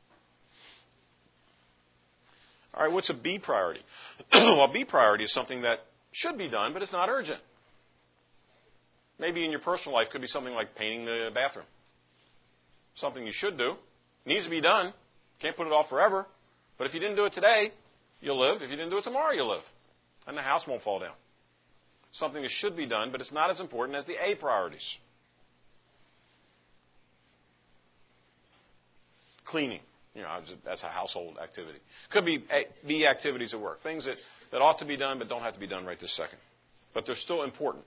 All right, what's a B priority? Well, B priority is something that should be done, but it's not urgent. Maybe in your personal life, could be something like painting the bathroom. Something you should do. Needs to be done. Can't put it off forever. But if you didn't do it today, you'll live. If you didn't do it tomorrow, you'll live. And the house won't fall down. Something that should be done, but it's not as important as the A priorities. Cleaning. That's a household activity. Could be B activities at work. Things that ought to be done but don't have to be done right this second. But they're still important.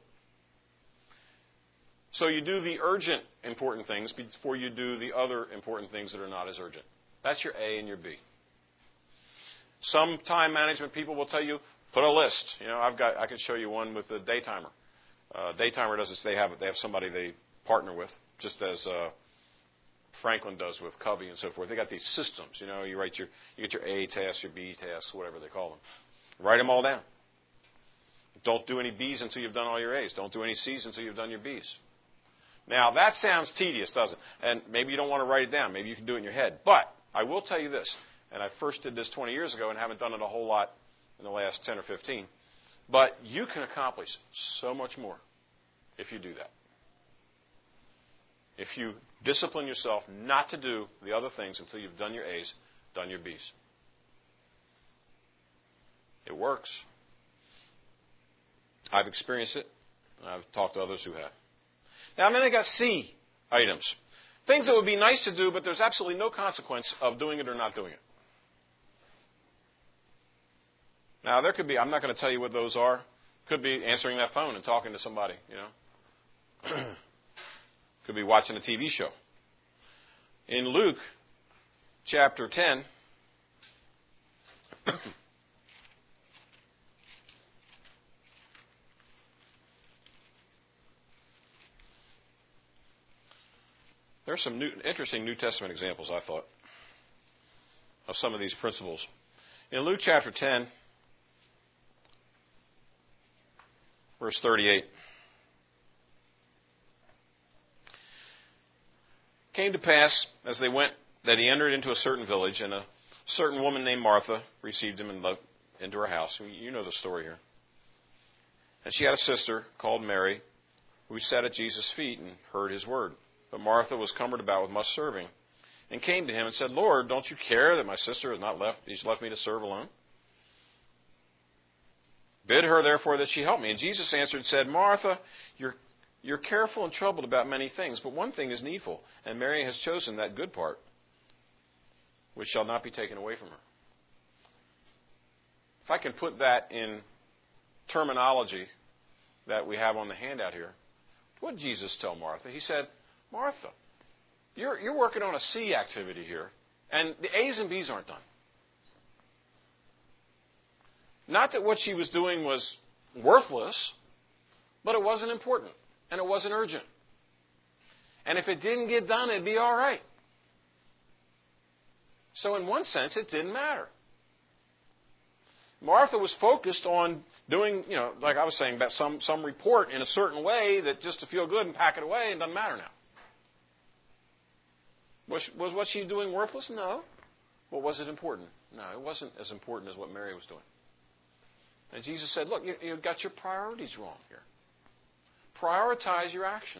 So you do the urgent important things before you do the other important things that are not as urgent. That's your A and your B. Some time management people will tell you, put a list. I can show you one with the Daytimer. Daytimer does this. They have somebody they partner with, just as Franklin does with Covey and so forth. They got these systems. You get your A tasks, your B tasks, whatever they call them. Write them all down. Don't do any Bs until you've done all your A's. Don't do any C's until you've done your B's. Now, that sounds tedious, doesn't it? And maybe you don't want to write it down. Maybe you can do it in your head. But I will tell you this, and I first did this 20 years ago and haven't done it a whole lot in the last 10 or 15. But you can accomplish so much more if you do that. If you discipline yourself not to do the other things until you've done your A's, done your B's. It works. I've experienced it. I've talked to others who have. Now, then I got C items. Things that would be nice to do, but there's absolutely no consequence of doing it or not doing it. Now, there could be, I'm not going to tell you what those are. Could be answering that phone and talking to somebody, Could be watching a TV show. In Luke chapter 10, there are some interesting New Testament examples, I thought, of some of these principles. In Luke chapter 10, verse 38, came to pass, as they went, that he entered into a certain village, and a certain woman named Martha received him and led into her house. You know the story here. And she had a sister called Mary, who sat at Jesus' feet and heard his word. But Martha was cumbered about with much serving, and came to him and said, Lord, don't you care that my sister has left me to serve alone? Bid her, therefore, that she help me. And Jesus answered and said, Martha, you're careful and troubled about many things, but one thing is needful, and Mary has chosen that good part, which shall not be taken away from her. If I can put that in terminology that we have on the handout here, what did Jesus tell Martha? He said, Martha, you're working on a C activity here, and the A's and B's aren't done. Not that what she was doing was worthless, but it wasn't important, and it wasn't urgent. And if it didn't get done, it'd be all right. So in one sense, it didn't matter. Martha was focused on doing, like I was saying, about some report in a certain way that just to feel good and pack it away, it doesn't matter now. Was what she's doing worthless? No. Well, was it important? No, it wasn't as important as what Mary was doing. And Jesus said, look, you've got your priorities wrong here. Prioritize your actions.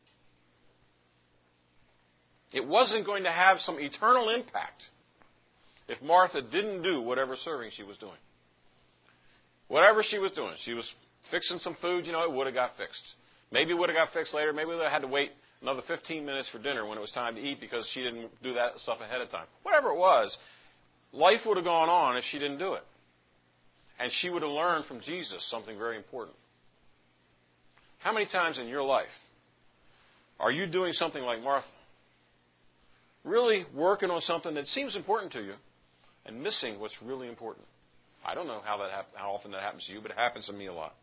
It wasn't going to have some eternal impact if Martha didn't do whatever serving she was doing. Whatever she was doing. She was fixing some food, it would have got fixed. Maybe it would have got fixed later. Maybe they had to wait another 15 minutes for dinner when it was time to eat because she didn't do that stuff ahead of time. Whatever it was, life would have gone on if she didn't do it. And she would have learned from Jesus something very important. How many times in your life are you doing something like Martha? Really working on something that seems important to you and missing what's really important. I don't know how often that happens to you, but it happens to me a lot.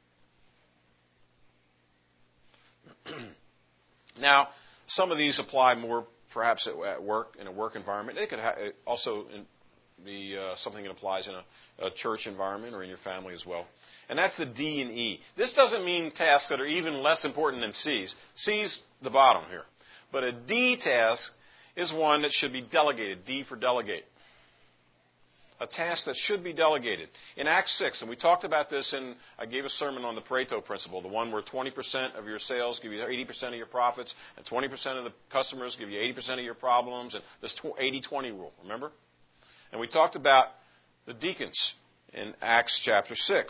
Now, some of these apply more perhaps at work, in a work environment. It could also be something that applies in a church environment or in your family as well. And that's the D and E. This doesn't mean tasks that are even less important than C's. C's the bottom here. But a D task is one that should be delegated. D for delegate. A task that should be delegated. In Acts 6, and we talked about this I gave a sermon on the Pareto principle, the one where 20% of your sales give you 80% of your profits, and 20% of the customers give you 80% of your problems, and this 80-20 rule, remember? And we talked about the deacons in Acts chapter 6.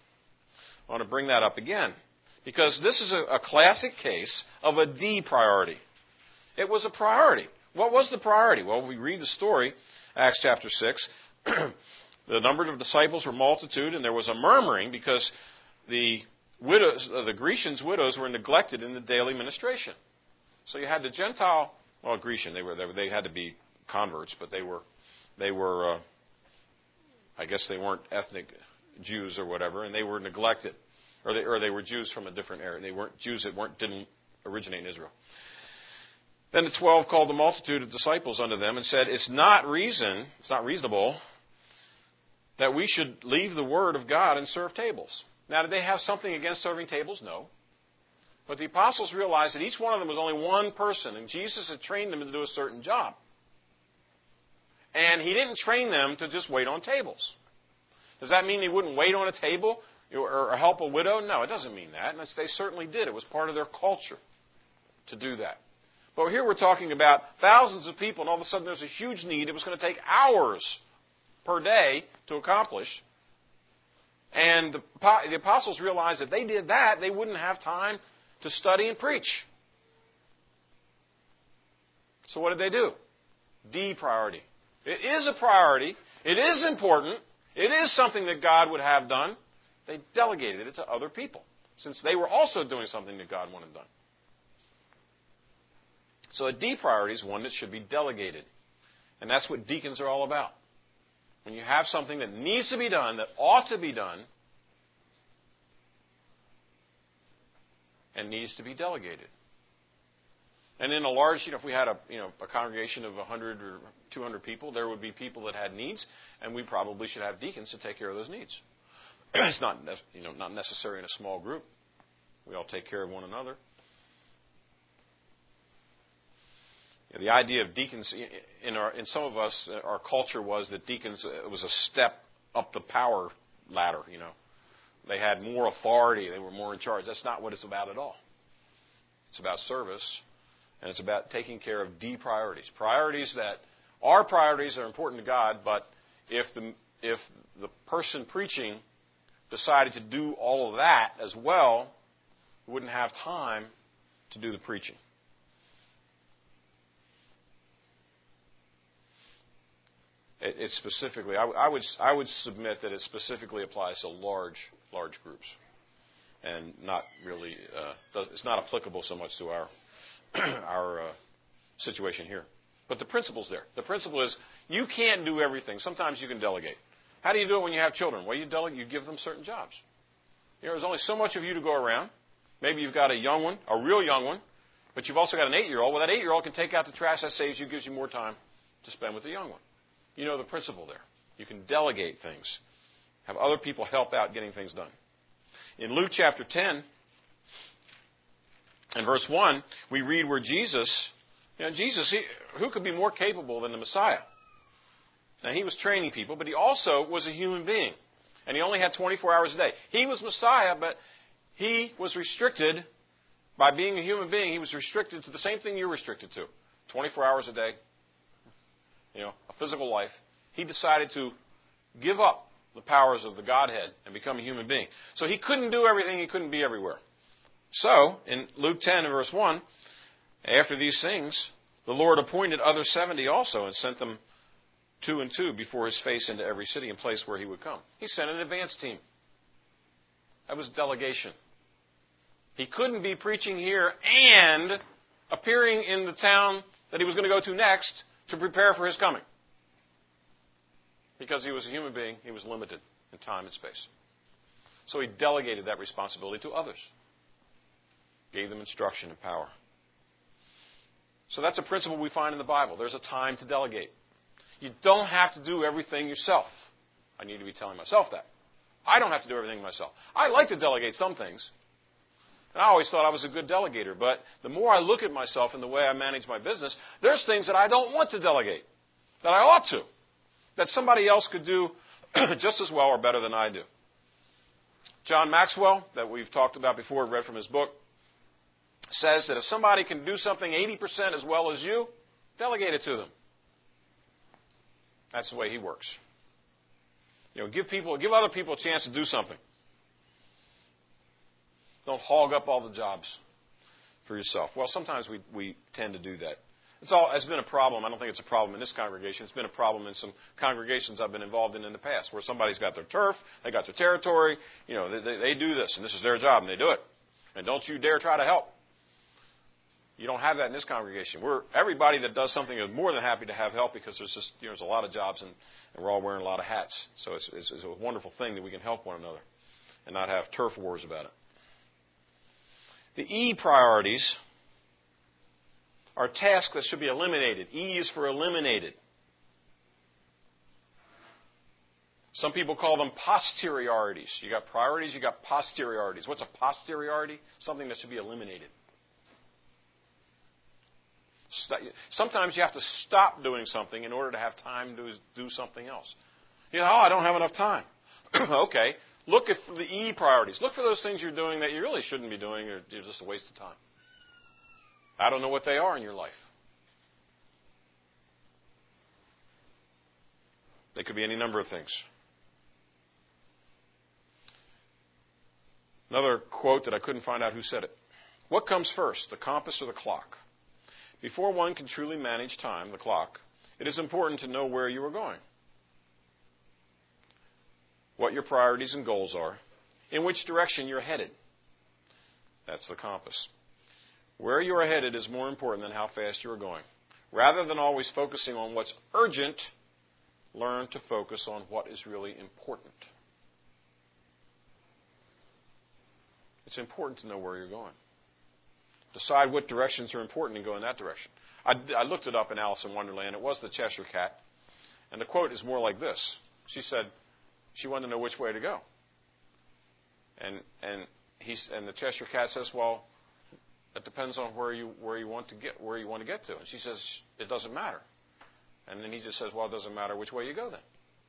I want to bring that up again, because this is a classic case of a D priority. It was a priority. What was the priority? Well, we read the story, Acts chapter 6. The number of disciples were multitude, and there was a murmuring because the Grecians' widows were neglected in the daily ministration. So you had the Gentile, Grecian, they had to be converts, but they were I guess they weren't ethnic Jews or whatever, and they were neglected, or they were Jews from a different area. They weren't Jews that didn't originate in Israel. Then the 12 called the multitude of disciples unto them and said, it's not reasonable that we should leave the word of God and serve tables. Now, did they have something against serving tables? No. But the apostles realized that each one of them was only one person, and Jesus had trained them to do a certain job. And he didn't train them to just wait on tables. Does that mean they wouldn't wait on a table or help a widow? No, it doesn't mean that. And they certainly did. It was part of their culture to do that. But here we're talking about thousands of people, and all of a sudden there's a huge need. It was going to take hours per day to accomplish. And the apostles realized that they did that, they wouldn't have time to study and preach. So what did they do? D priority. It is a priority. It is important. It is something that God would have done. They delegated it to other people, since they were also doing something that God wanted done. So a D priority is one that should be delegated. And that's what deacons are all about. When you have something that needs to be done, that ought to be done, and needs to be delegated. And in a large, if we had a congregation of 100 or 200 people, there would be people that had needs, and we probably should have deacons to take care of those needs. It's not necessary in a small group. We all take care of one another. The idea of deacons in some of us, our culture was that deacons was a step up the power ladder. They had more authority, they were more in charge. That's not what it's about at all. It's about service, and it's about taking care of D priorities. Priorities that are important to God, but if the person preaching decided to do all of that as well, we wouldn't have time to do the preaching. It specifically, I would submit that it specifically applies to large groups, and not really. It's not applicable so much to our situation here. But the principle's there. The principle is you can't do everything. Sometimes you can delegate. How do you do it when you have children? Well, you delegate. You give them certain jobs. There's only so much of you to go around. Maybe you've got a young one, a real young one, but you've also got an 8-year-old. Well, that 8-year-old can take out the trash. That gives you more time to spend with the young one. You know the principle there. You can delegate things. Have other people help out getting things done. In Luke chapter 10 and verse 1, we read where Jesus, who could be more capable than the Messiah? Now, he was training people, but he also was a human being. And he only had 24 hours a day. He was Messiah, but he was restricted by being a human being. He was restricted to the same thing you're restricted to. 24 hours a day. A physical life. He decided to give up the powers of the Godhead and become a human being. So he couldn't do everything. He couldn't be everywhere. So, in Luke 10 and verse 1, after these things, the Lord appointed other 70 also and sent them 2 and 2 before his face into every city and place where he would come. He sent an advance team. That was delegation. He couldn't be preaching here and appearing in the town that he was going to go to next to prepare for his coming. Because he was a human being, he was limited in time and space. So he delegated that responsibility to others. Gave them instruction and power. So that's a principle we find in the Bible. There's a time to delegate. You don't have to do everything yourself. I need to be telling myself that. I don't have to do everything myself. I like to delegate some things. And I always thought I was a good delegator. But the more I look at myself and the way I manage my business, there's things that I don't want to delegate, that I ought to, that somebody else could do just as well or better than I do. John Maxwell, that we've talked about before, read from his book, says that if somebody can do something 80% as well as you, delegate it to them. That's the way he works. Give other people a chance to do something. Don't hog up all the jobs for yourself. Well, sometimes we tend to do that. It's been a problem. I don't think it's a problem in this congregation. It's been a problem in some congregations I've been involved in the past, where somebody's got their turf, they got their territory. They do this, and this is their job, and they do it. And don't you dare try to help. You don't have that in this congregation. Everybody that does something is more than happy to have help, because there's a lot of jobs and we're all wearing a lot of hats. So it's a wonderful thing that we can help one another and not have turf wars about it. The E priorities are tasks that should be eliminated. E is for eliminated. Some people call them posteriorities. You got priorities, you got posteriorities. What's a posteriority? Something that should be eliminated. Sometimes you have to stop doing something in order to have time to do something else. I don't have enough time. Okay, look at the E priorities. Look for those things you're doing that you really shouldn't be doing, or you're just a waste of time. I don't know what they are in your life. They could be any number of things. Another quote that I couldn't find out who said it. What comes first, the compass or the clock? Before one can truly manage time, the clock, it is important to know where you are going, what your priorities and goals are, in which direction you're headed. That's the compass. Where you are headed is more important than how fast you are going. Rather than always focusing on what's urgent, learn to focus on what is really important. It's important to know where you're going. Decide what directions are important and go in that direction. I looked it up in Alice in Wonderland. It was the Cheshire Cat. And the quote is more like this. She said she wanted to know which way to go. And the Cheshire Cat says, well, it depends on where you want to get to. And she says, it doesn't matter. And then he just says, well, it doesn't matter which way you go then.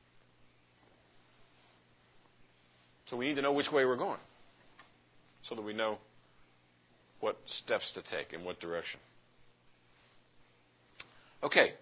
So we need to know which way we're going, so that we know what steps to take in what direction. Okay.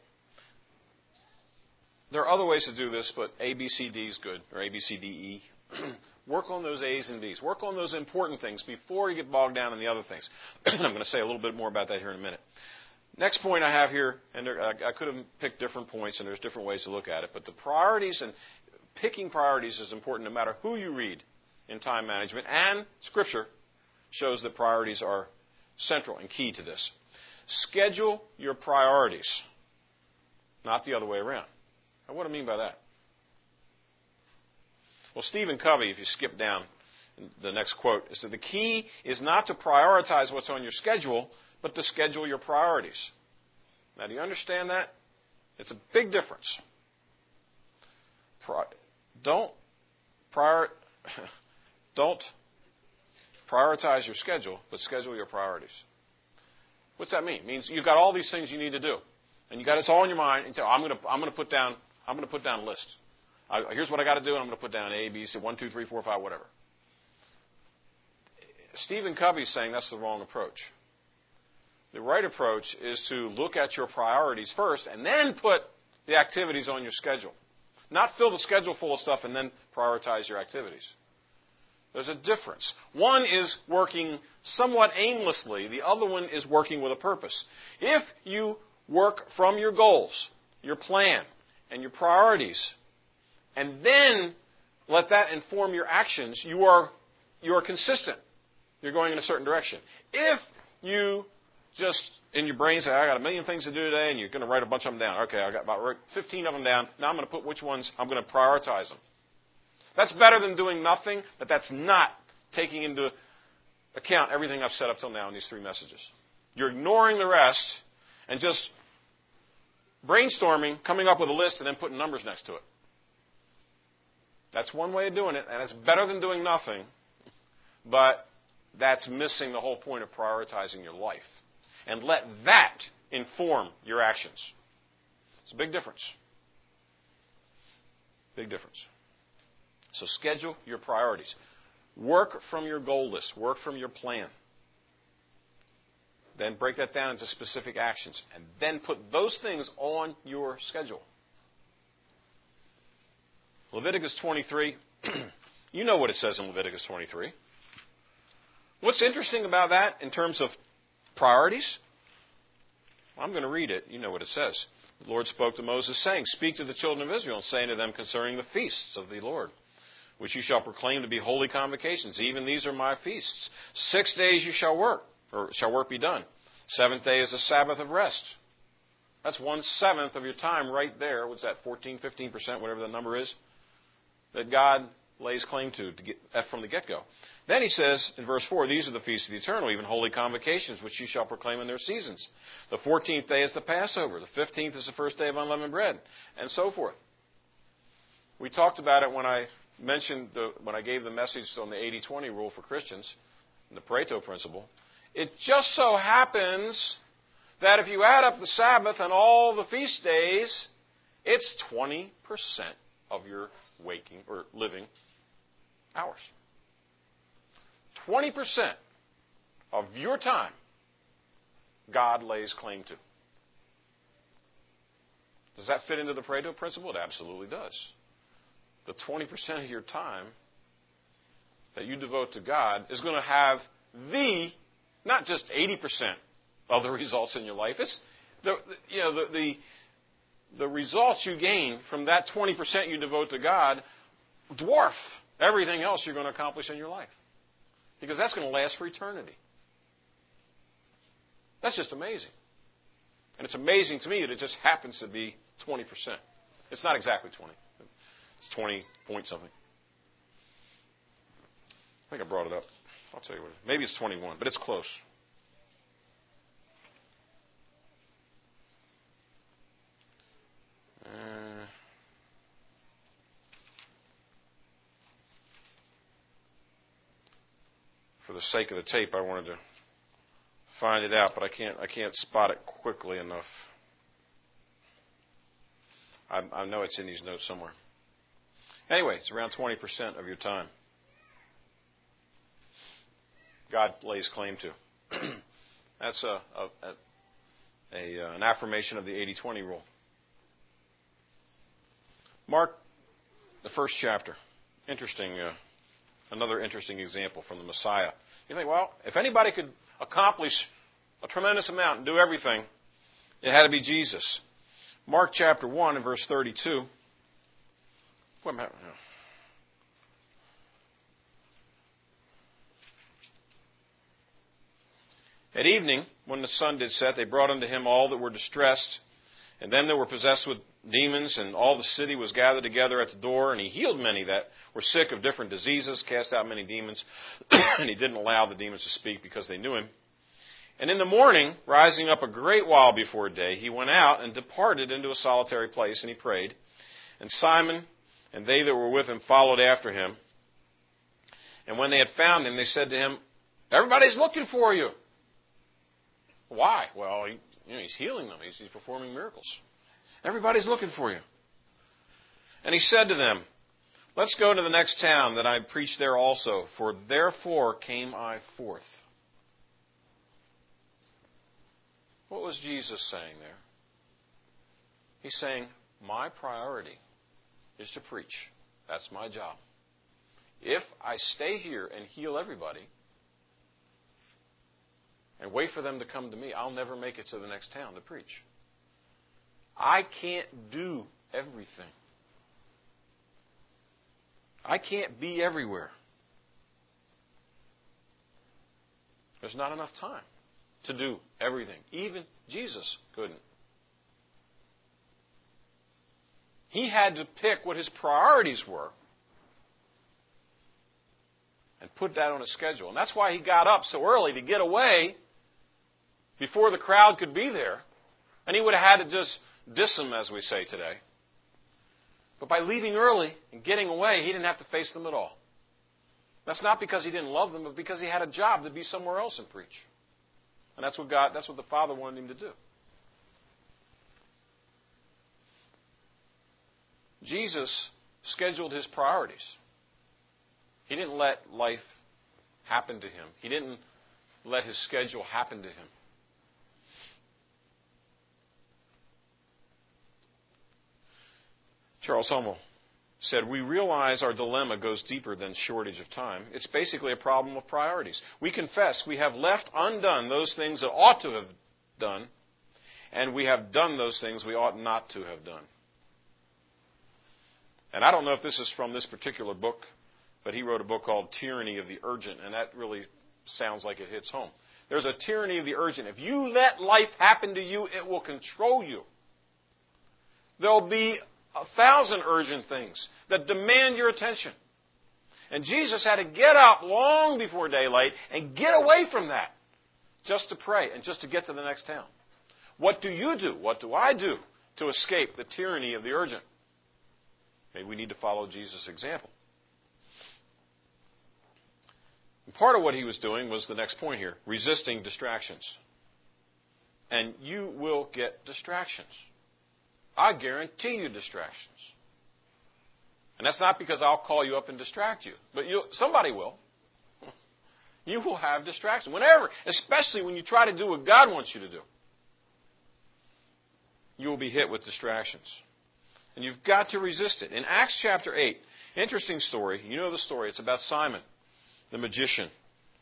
There are other ways to do this, but A, B, C, D is good, or A, B, C, D, E. Work on those A's and B's. Work on those important things before you get bogged down in the other things. I'm going to say a little bit more about that here in a minute. Next point I have here, and I could have picked different points, and there's different ways to look at it, but the priorities and picking priorities is important no matter who you read in time management, and Scripture shows that priorities are central and key to this. Schedule your priorities, not the other way around. Now, what do I mean by that? Well, Stephen Covey, if you skip down, the next quote is that the key is not to prioritize what's on your schedule, but to schedule your priorities. Now, do you understand that? It's a big difference. Don't prioritize your schedule, but schedule your priorities. What's that mean? It means you've got all these things you need to do, and you got this all in your mind. And say, I'm going to put down a list. Here's what I got to do, and I'm going to put down A, B, C, 1, 2, 3, 4, 5, whatever. Stephen Covey is saying that's the wrong approach. The right approach is to look at your priorities first, and then put the activities on your schedule. Not fill the schedule full of stuff and then prioritize your activities. There's a difference. One is working somewhat aimlessly. The other one is working with a purpose. If you work from your goals, your plan, and your priorities, and then let that inform your actions, you are consistent. You're going in a certain direction. If you just in your brain say, I got a million things to do today, and you're going to write a bunch of them down. Okay, I got about 15 of them down. Now I'm going to put which ones, I'm going to prioritize them. That's better than doing nothing, but that's not taking into account everything I've said up till now in these 3 messages. You're ignoring the rest and just brainstorming, coming up with a list, and then putting numbers next to it. That's one way of doing it, and it's better than doing nothing, but that's missing the whole point of prioritizing your life. And let that inform your actions. It's a big difference. Big difference. So schedule your priorities. Work from your goal list. Work from your plan. Then break that down into specific actions. And then put those things on your schedule. Leviticus 23. You know what it says in Leviticus 23. What's interesting about that in terms of priorities? I'm going to read it. You know what it says. The Lord spoke to Moses, saying, Speak to the children of Israel, saying to them concerning the feasts of the Lord, which you shall proclaim to be holy convocations. Even these are my feasts. 6 days you shall work, or shall work be done. 7th day is a Sabbath of rest. That's 1/7 of your time right there. What's that, 14, 15%, whatever the number is, that God lays claim to get from the get-go. Then he says in verse 4, These are the feasts of the eternal, even holy convocations, which you shall proclaim in their seasons. The 14th day is the Passover. The 15th is the first day of unleavened bread, and so forth. We talked about it when I mentioned, when I gave the message on the 80-20 rule for Christians, the Pareto principle. It just so happens that if you add up the Sabbath and all the feast days, it's 20% of your waking or living hours. 20% of your time God lays claim to. Does that fit into the Pareto principle? It absolutely does. The 20% of your time that you devote to God is going to have not just 80% of the results in your life. It's the results you gain from that 20% you devote to God dwarf everything else you're going to accomplish in your life. Because that's going to last for eternity. That's just amazing. And it's amazing to me that it just happens to be 20%. It's not exactly 20. It's 20 point something. I think I brought it up. I'll tell you what. Maybe it's 21, but it's close. For the sake of the tape, I wanted to find it out, but I can't spot it quickly enough. I know it's in these notes somewhere. Anyway, it's around 20% of your time God lays claim to. That's an affirmation of the 80-20 rule. Mark, the first chapter. Interesting. Another interesting example from the Messiah. You think, well, if anybody could accomplish a tremendous amount and do everything, it had to be Jesus. Mark chapter 1 and verse 32. What am I? At evening, when the sun did set, they brought unto him all that were distressed, and them that were possessed with demons, and all the city was gathered together at the door, and he healed many that were sick of different diseases, cast out many demons, and he didn't allow the demons to speak because they knew him. And in the morning, rising up a great while before day, he went out and departed into a solitary place, and he prayed. And Simon and they that were with him followed after him. And when they had found him, they said to him, Everybody's looking for you. Why? Well, he's healing them. He's performing miracles. Everybody's looking for you. And he said to them, Let's go to the next town that I preach there also, for therefore came I forth. What was Jesus saying there? He's saying, my priority is to preach. That's my job. If I stay here and heal everybody and wait for them to come to me, I'll never make it to the next town to preach. I can't do everything. I can't be everywhere. There's not enough time to do everything. Even Jesus couldn't. He had to pick what his priorities were and put that on a schedule. And that's why he got up so early, to get away before the crowd could be there. And he would have had to just diss them, as we say today. But by leaving early and getting away, he didn't have to face them at all. That's not because he didn't love them, but because he had a job to be somewhere else and preach. And that's what the Father wanted him to do. Jesus scheduled his priorities. He didn't let life happen to him. He didn't let his schedule happen to him. Charles Hummel said, "We realize our dilemma goes deeper than shortage of time. It's basically a problem of priorities. We confess we have left undone those things that ought to have done, and we have done those things we ought not to have done." And I don't know if this is from this particular book, but he wrote a book called Tyranny of the Urgent, and that really sounds like it hits home. There's a tyranny of the urgent. If you let life happen to you, it will control you. There'll be 1,000 urgent things that demand your attention. And Jesus had to get up long before daylight and get away from that just to pray and just to get to the next town. What do you do? What do I do to escape the tyranny of the urgent? Maybe we need to follow Jesus' example. And part of what he was doing was the next point here, resisting distractions. And you will get distractions. I guarantee you distractions. And that's not because I'll call you up and distract you, but somebody will. You will have distractions. Whenever, especially when you try to do what God wants you to do, you will be hit with distractions. And you've got to resist it. In Acts chapter 8, interesting story. You know the story. It's about Simon, the magician.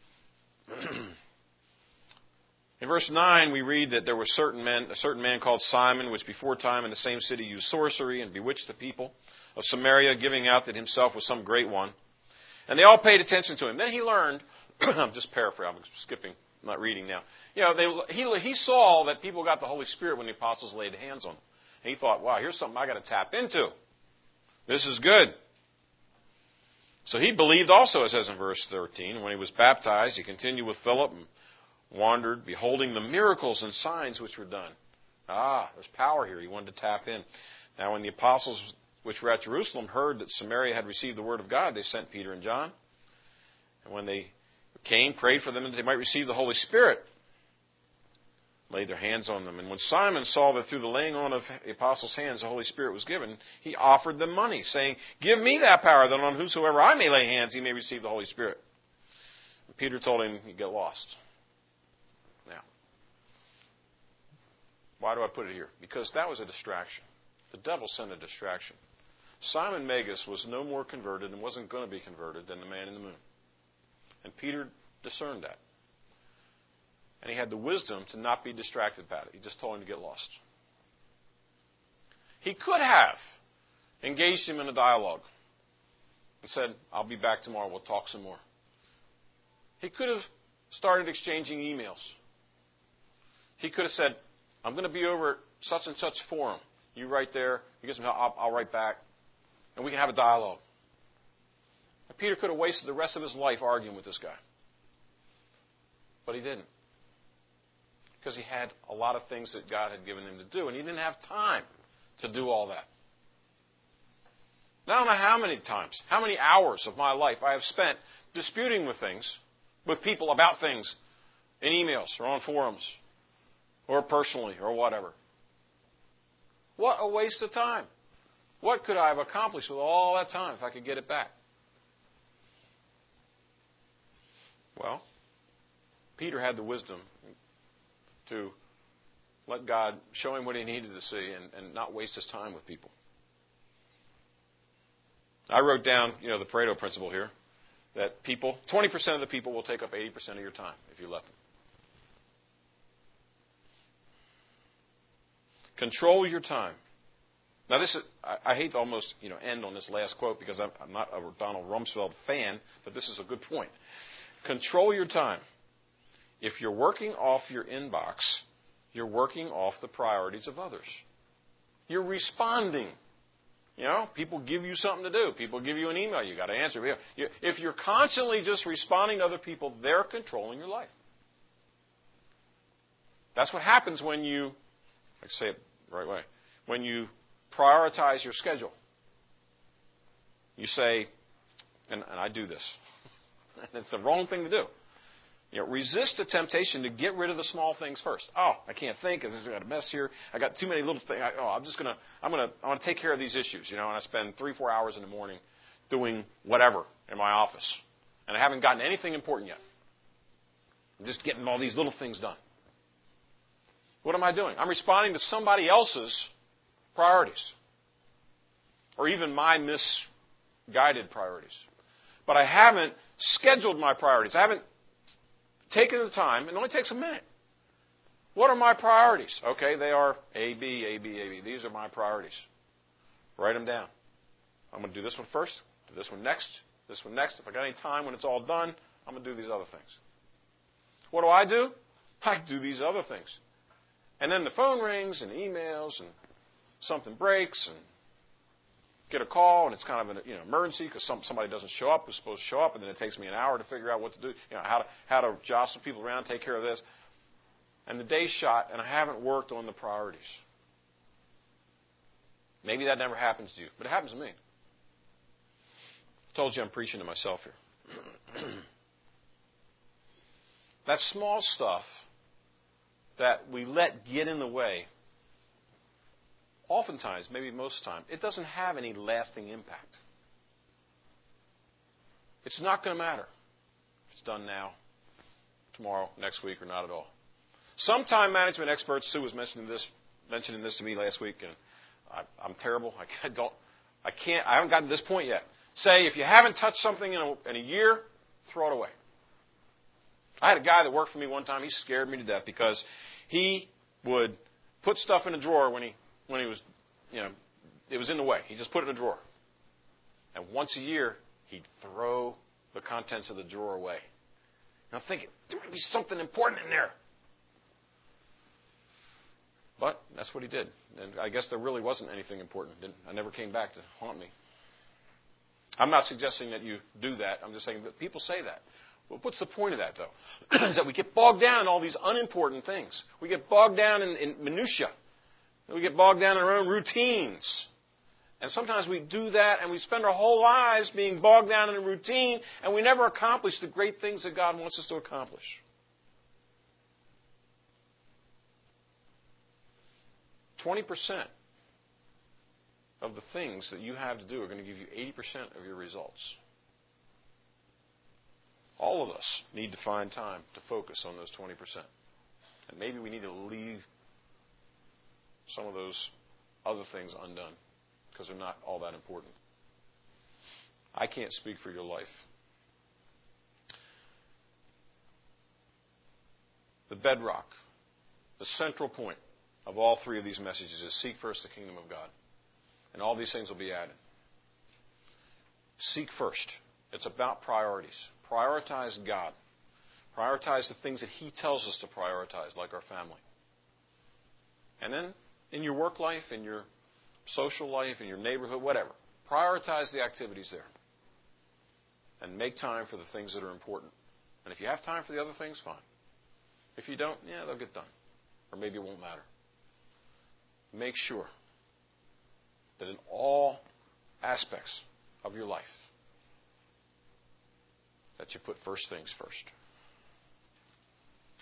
In verse 9, we read that there was a certain man called Simon, which before time in the same city used sorcery and bewitched the people of Samaria, giving out that himself was some great one. And they all paid attention to him. Then he learned, I'm just paraphrasing, I'm skipping, I'm not reading now. He saw that people got the Holy Spirit when the apostles laid hands on them. And he thought, wow, here's something I got to tap into. This is good. So he believed also, it says in verse 13. And when he was baptized, he continued with Philip and wandered, beholding the miracles and signs which were done. There's power here. He wanted to tap in. Now, when the apostles which were at Jerusalem heard that Samaria had received the word of God, they sent Peter and John. And when they came, prayed for them that they might receive the Holy Spirit, laid their hands on them. And when Simon saw that through the laying on of the apostles' hands the Holy Spirit was given, he offered them money, saying, "Give me that power, that on whosoever I may lay hands, he may receive the Holy Spirit." And Peter told him, "You get lost." Now, why do I put it here? Because that was a distraction. The devil sent a distraction. Simon Magus was no more converted and wasn't going to be converted than the man in the moon. And Peter discerned that. And he had the wisdom to not be distracted about it. He just told him to get lost. He could have engaged him in a dialogue and said, "I'll be back tomorrow. We'll talk some more." He could have started exchanging emails. He could have said, "I'm going to be over at such and such forum. You write there. You get some help. I'll write back. And we can have a dialogue." And Peter could have wasted the rest of his life arguing with this guy. But he didn't. Because he had a lot of things that God had given him to do, and he didn't have time to do all that. Now, I don't know how many times, how many hours of my life I have spent disputing with people about things, in emails or on forums, or personally, or whatever. What a waste of time. What could I have accomplished with all that time if I could get it back? Well, Peter had the wisdom to let God show him what he needed to see and not waste his time with people. I wrote down, the Pareto principle here, that 20% of the people will take up 80% of your time if you let them. Control your time. Now, I hate to almost, end on this last quote because I'm not a Donald Rumsfeld fan, but this is a good point. Control your time. if you're working off your inbox, you're working off the priorities of others. You're responding. You know, people give you something to do. People give you an email. You got to answer. If you're constantly just responding to other people, they're controlling your life. That's what happens when you, I say it the right way, when you prioritize your schedule. You say, and I do this, and it's the wrong thing to do. You know, resist the temptation to get rid of the small things first. Oh, I can't think. This has got a mess here. I got too many little things. I'm gonna take care of these issues. You know, and I spend 3-4 hours in the morning doing whatever in my office, and I haven't gotten anything important yet. I'm just getting all these little things done. What am I doing? I'm responding to somebody else's priorities, or even my misguided priorities. But I haven't scheduled my priorities. I haven't taken the time. It only takes a minute. What are my priorities? Okay, they are A, B, A, B, A, B. These are my priorities. Write them down. I'm going to do this one first, do this one next, this one next. If I got any time when it's all done, I'm going to do these other things. What do? I do these other things. And then the phone rings and emails and something breaks and get a call and it's kind of an emergency because somebody doesn't show up who's supposed to show up, and then it takes me an hour to figure out what to do, how to jostle people around, take care of this. And the day's shot, and I haven't worked on the priorities. Maybe that never happens to you, but it happens to me. I told you I'm preaching to myself here. That small stuff that we let get in the way, oftentimes, maybe most of the time, it doesn't have any lasting impact. It's not going to matter if it's done now, tomorrow, next week, or not at all. Some time management experts, Sue was mentioning this to me last week, and I'm terrible. I haven't gotten to this point yet. Say, if you haven't touched something in a year, throw it away. I had a guy that worked for me one time. He scared me to death because he would put stuff in a drawer when he was, it was in the way. He just put it in a drawer. And once a year, he'd throw the contents of the drawer away. And I'm thinking, there might be something important in there. But that's what he did. And I guess there really wasn't anything important. I never came back to haunt me. I'm not suggesting that you do that. I'm just saying that people say that. Well, what's the point of that, though? Is that we get bogged down in all these unimportant things. We get bogged down in minutiae. We get bogged down in our own routines. And sometimes we do that, and we spend our whole lives being bogged down in a routine, and we never accomplish the great things that God wants us to accomplish. "20% of the things that you have to do are going to give you 80% of your results. All of us need to find time to focus on those 20%. And maybe we need to leave some of those other things undone because they're not all that important. I can't speak for your life. The bedrock, the central point of all three of these messages is seek first the kingdom of God. And all these things will be added. Seek first. It's about priorities. Prioritize God. Prioritize the things that He tells us to prioritize, like our family. And then in your work life, in your social life, in your neighborhood, whatever, prioritize the activities there. And make time for the things that are important. And if you have time for the other things, fine. If you don't, they'll get done. Or maybe it won't matter. Make sure that in all aspects of your life that you put first things first.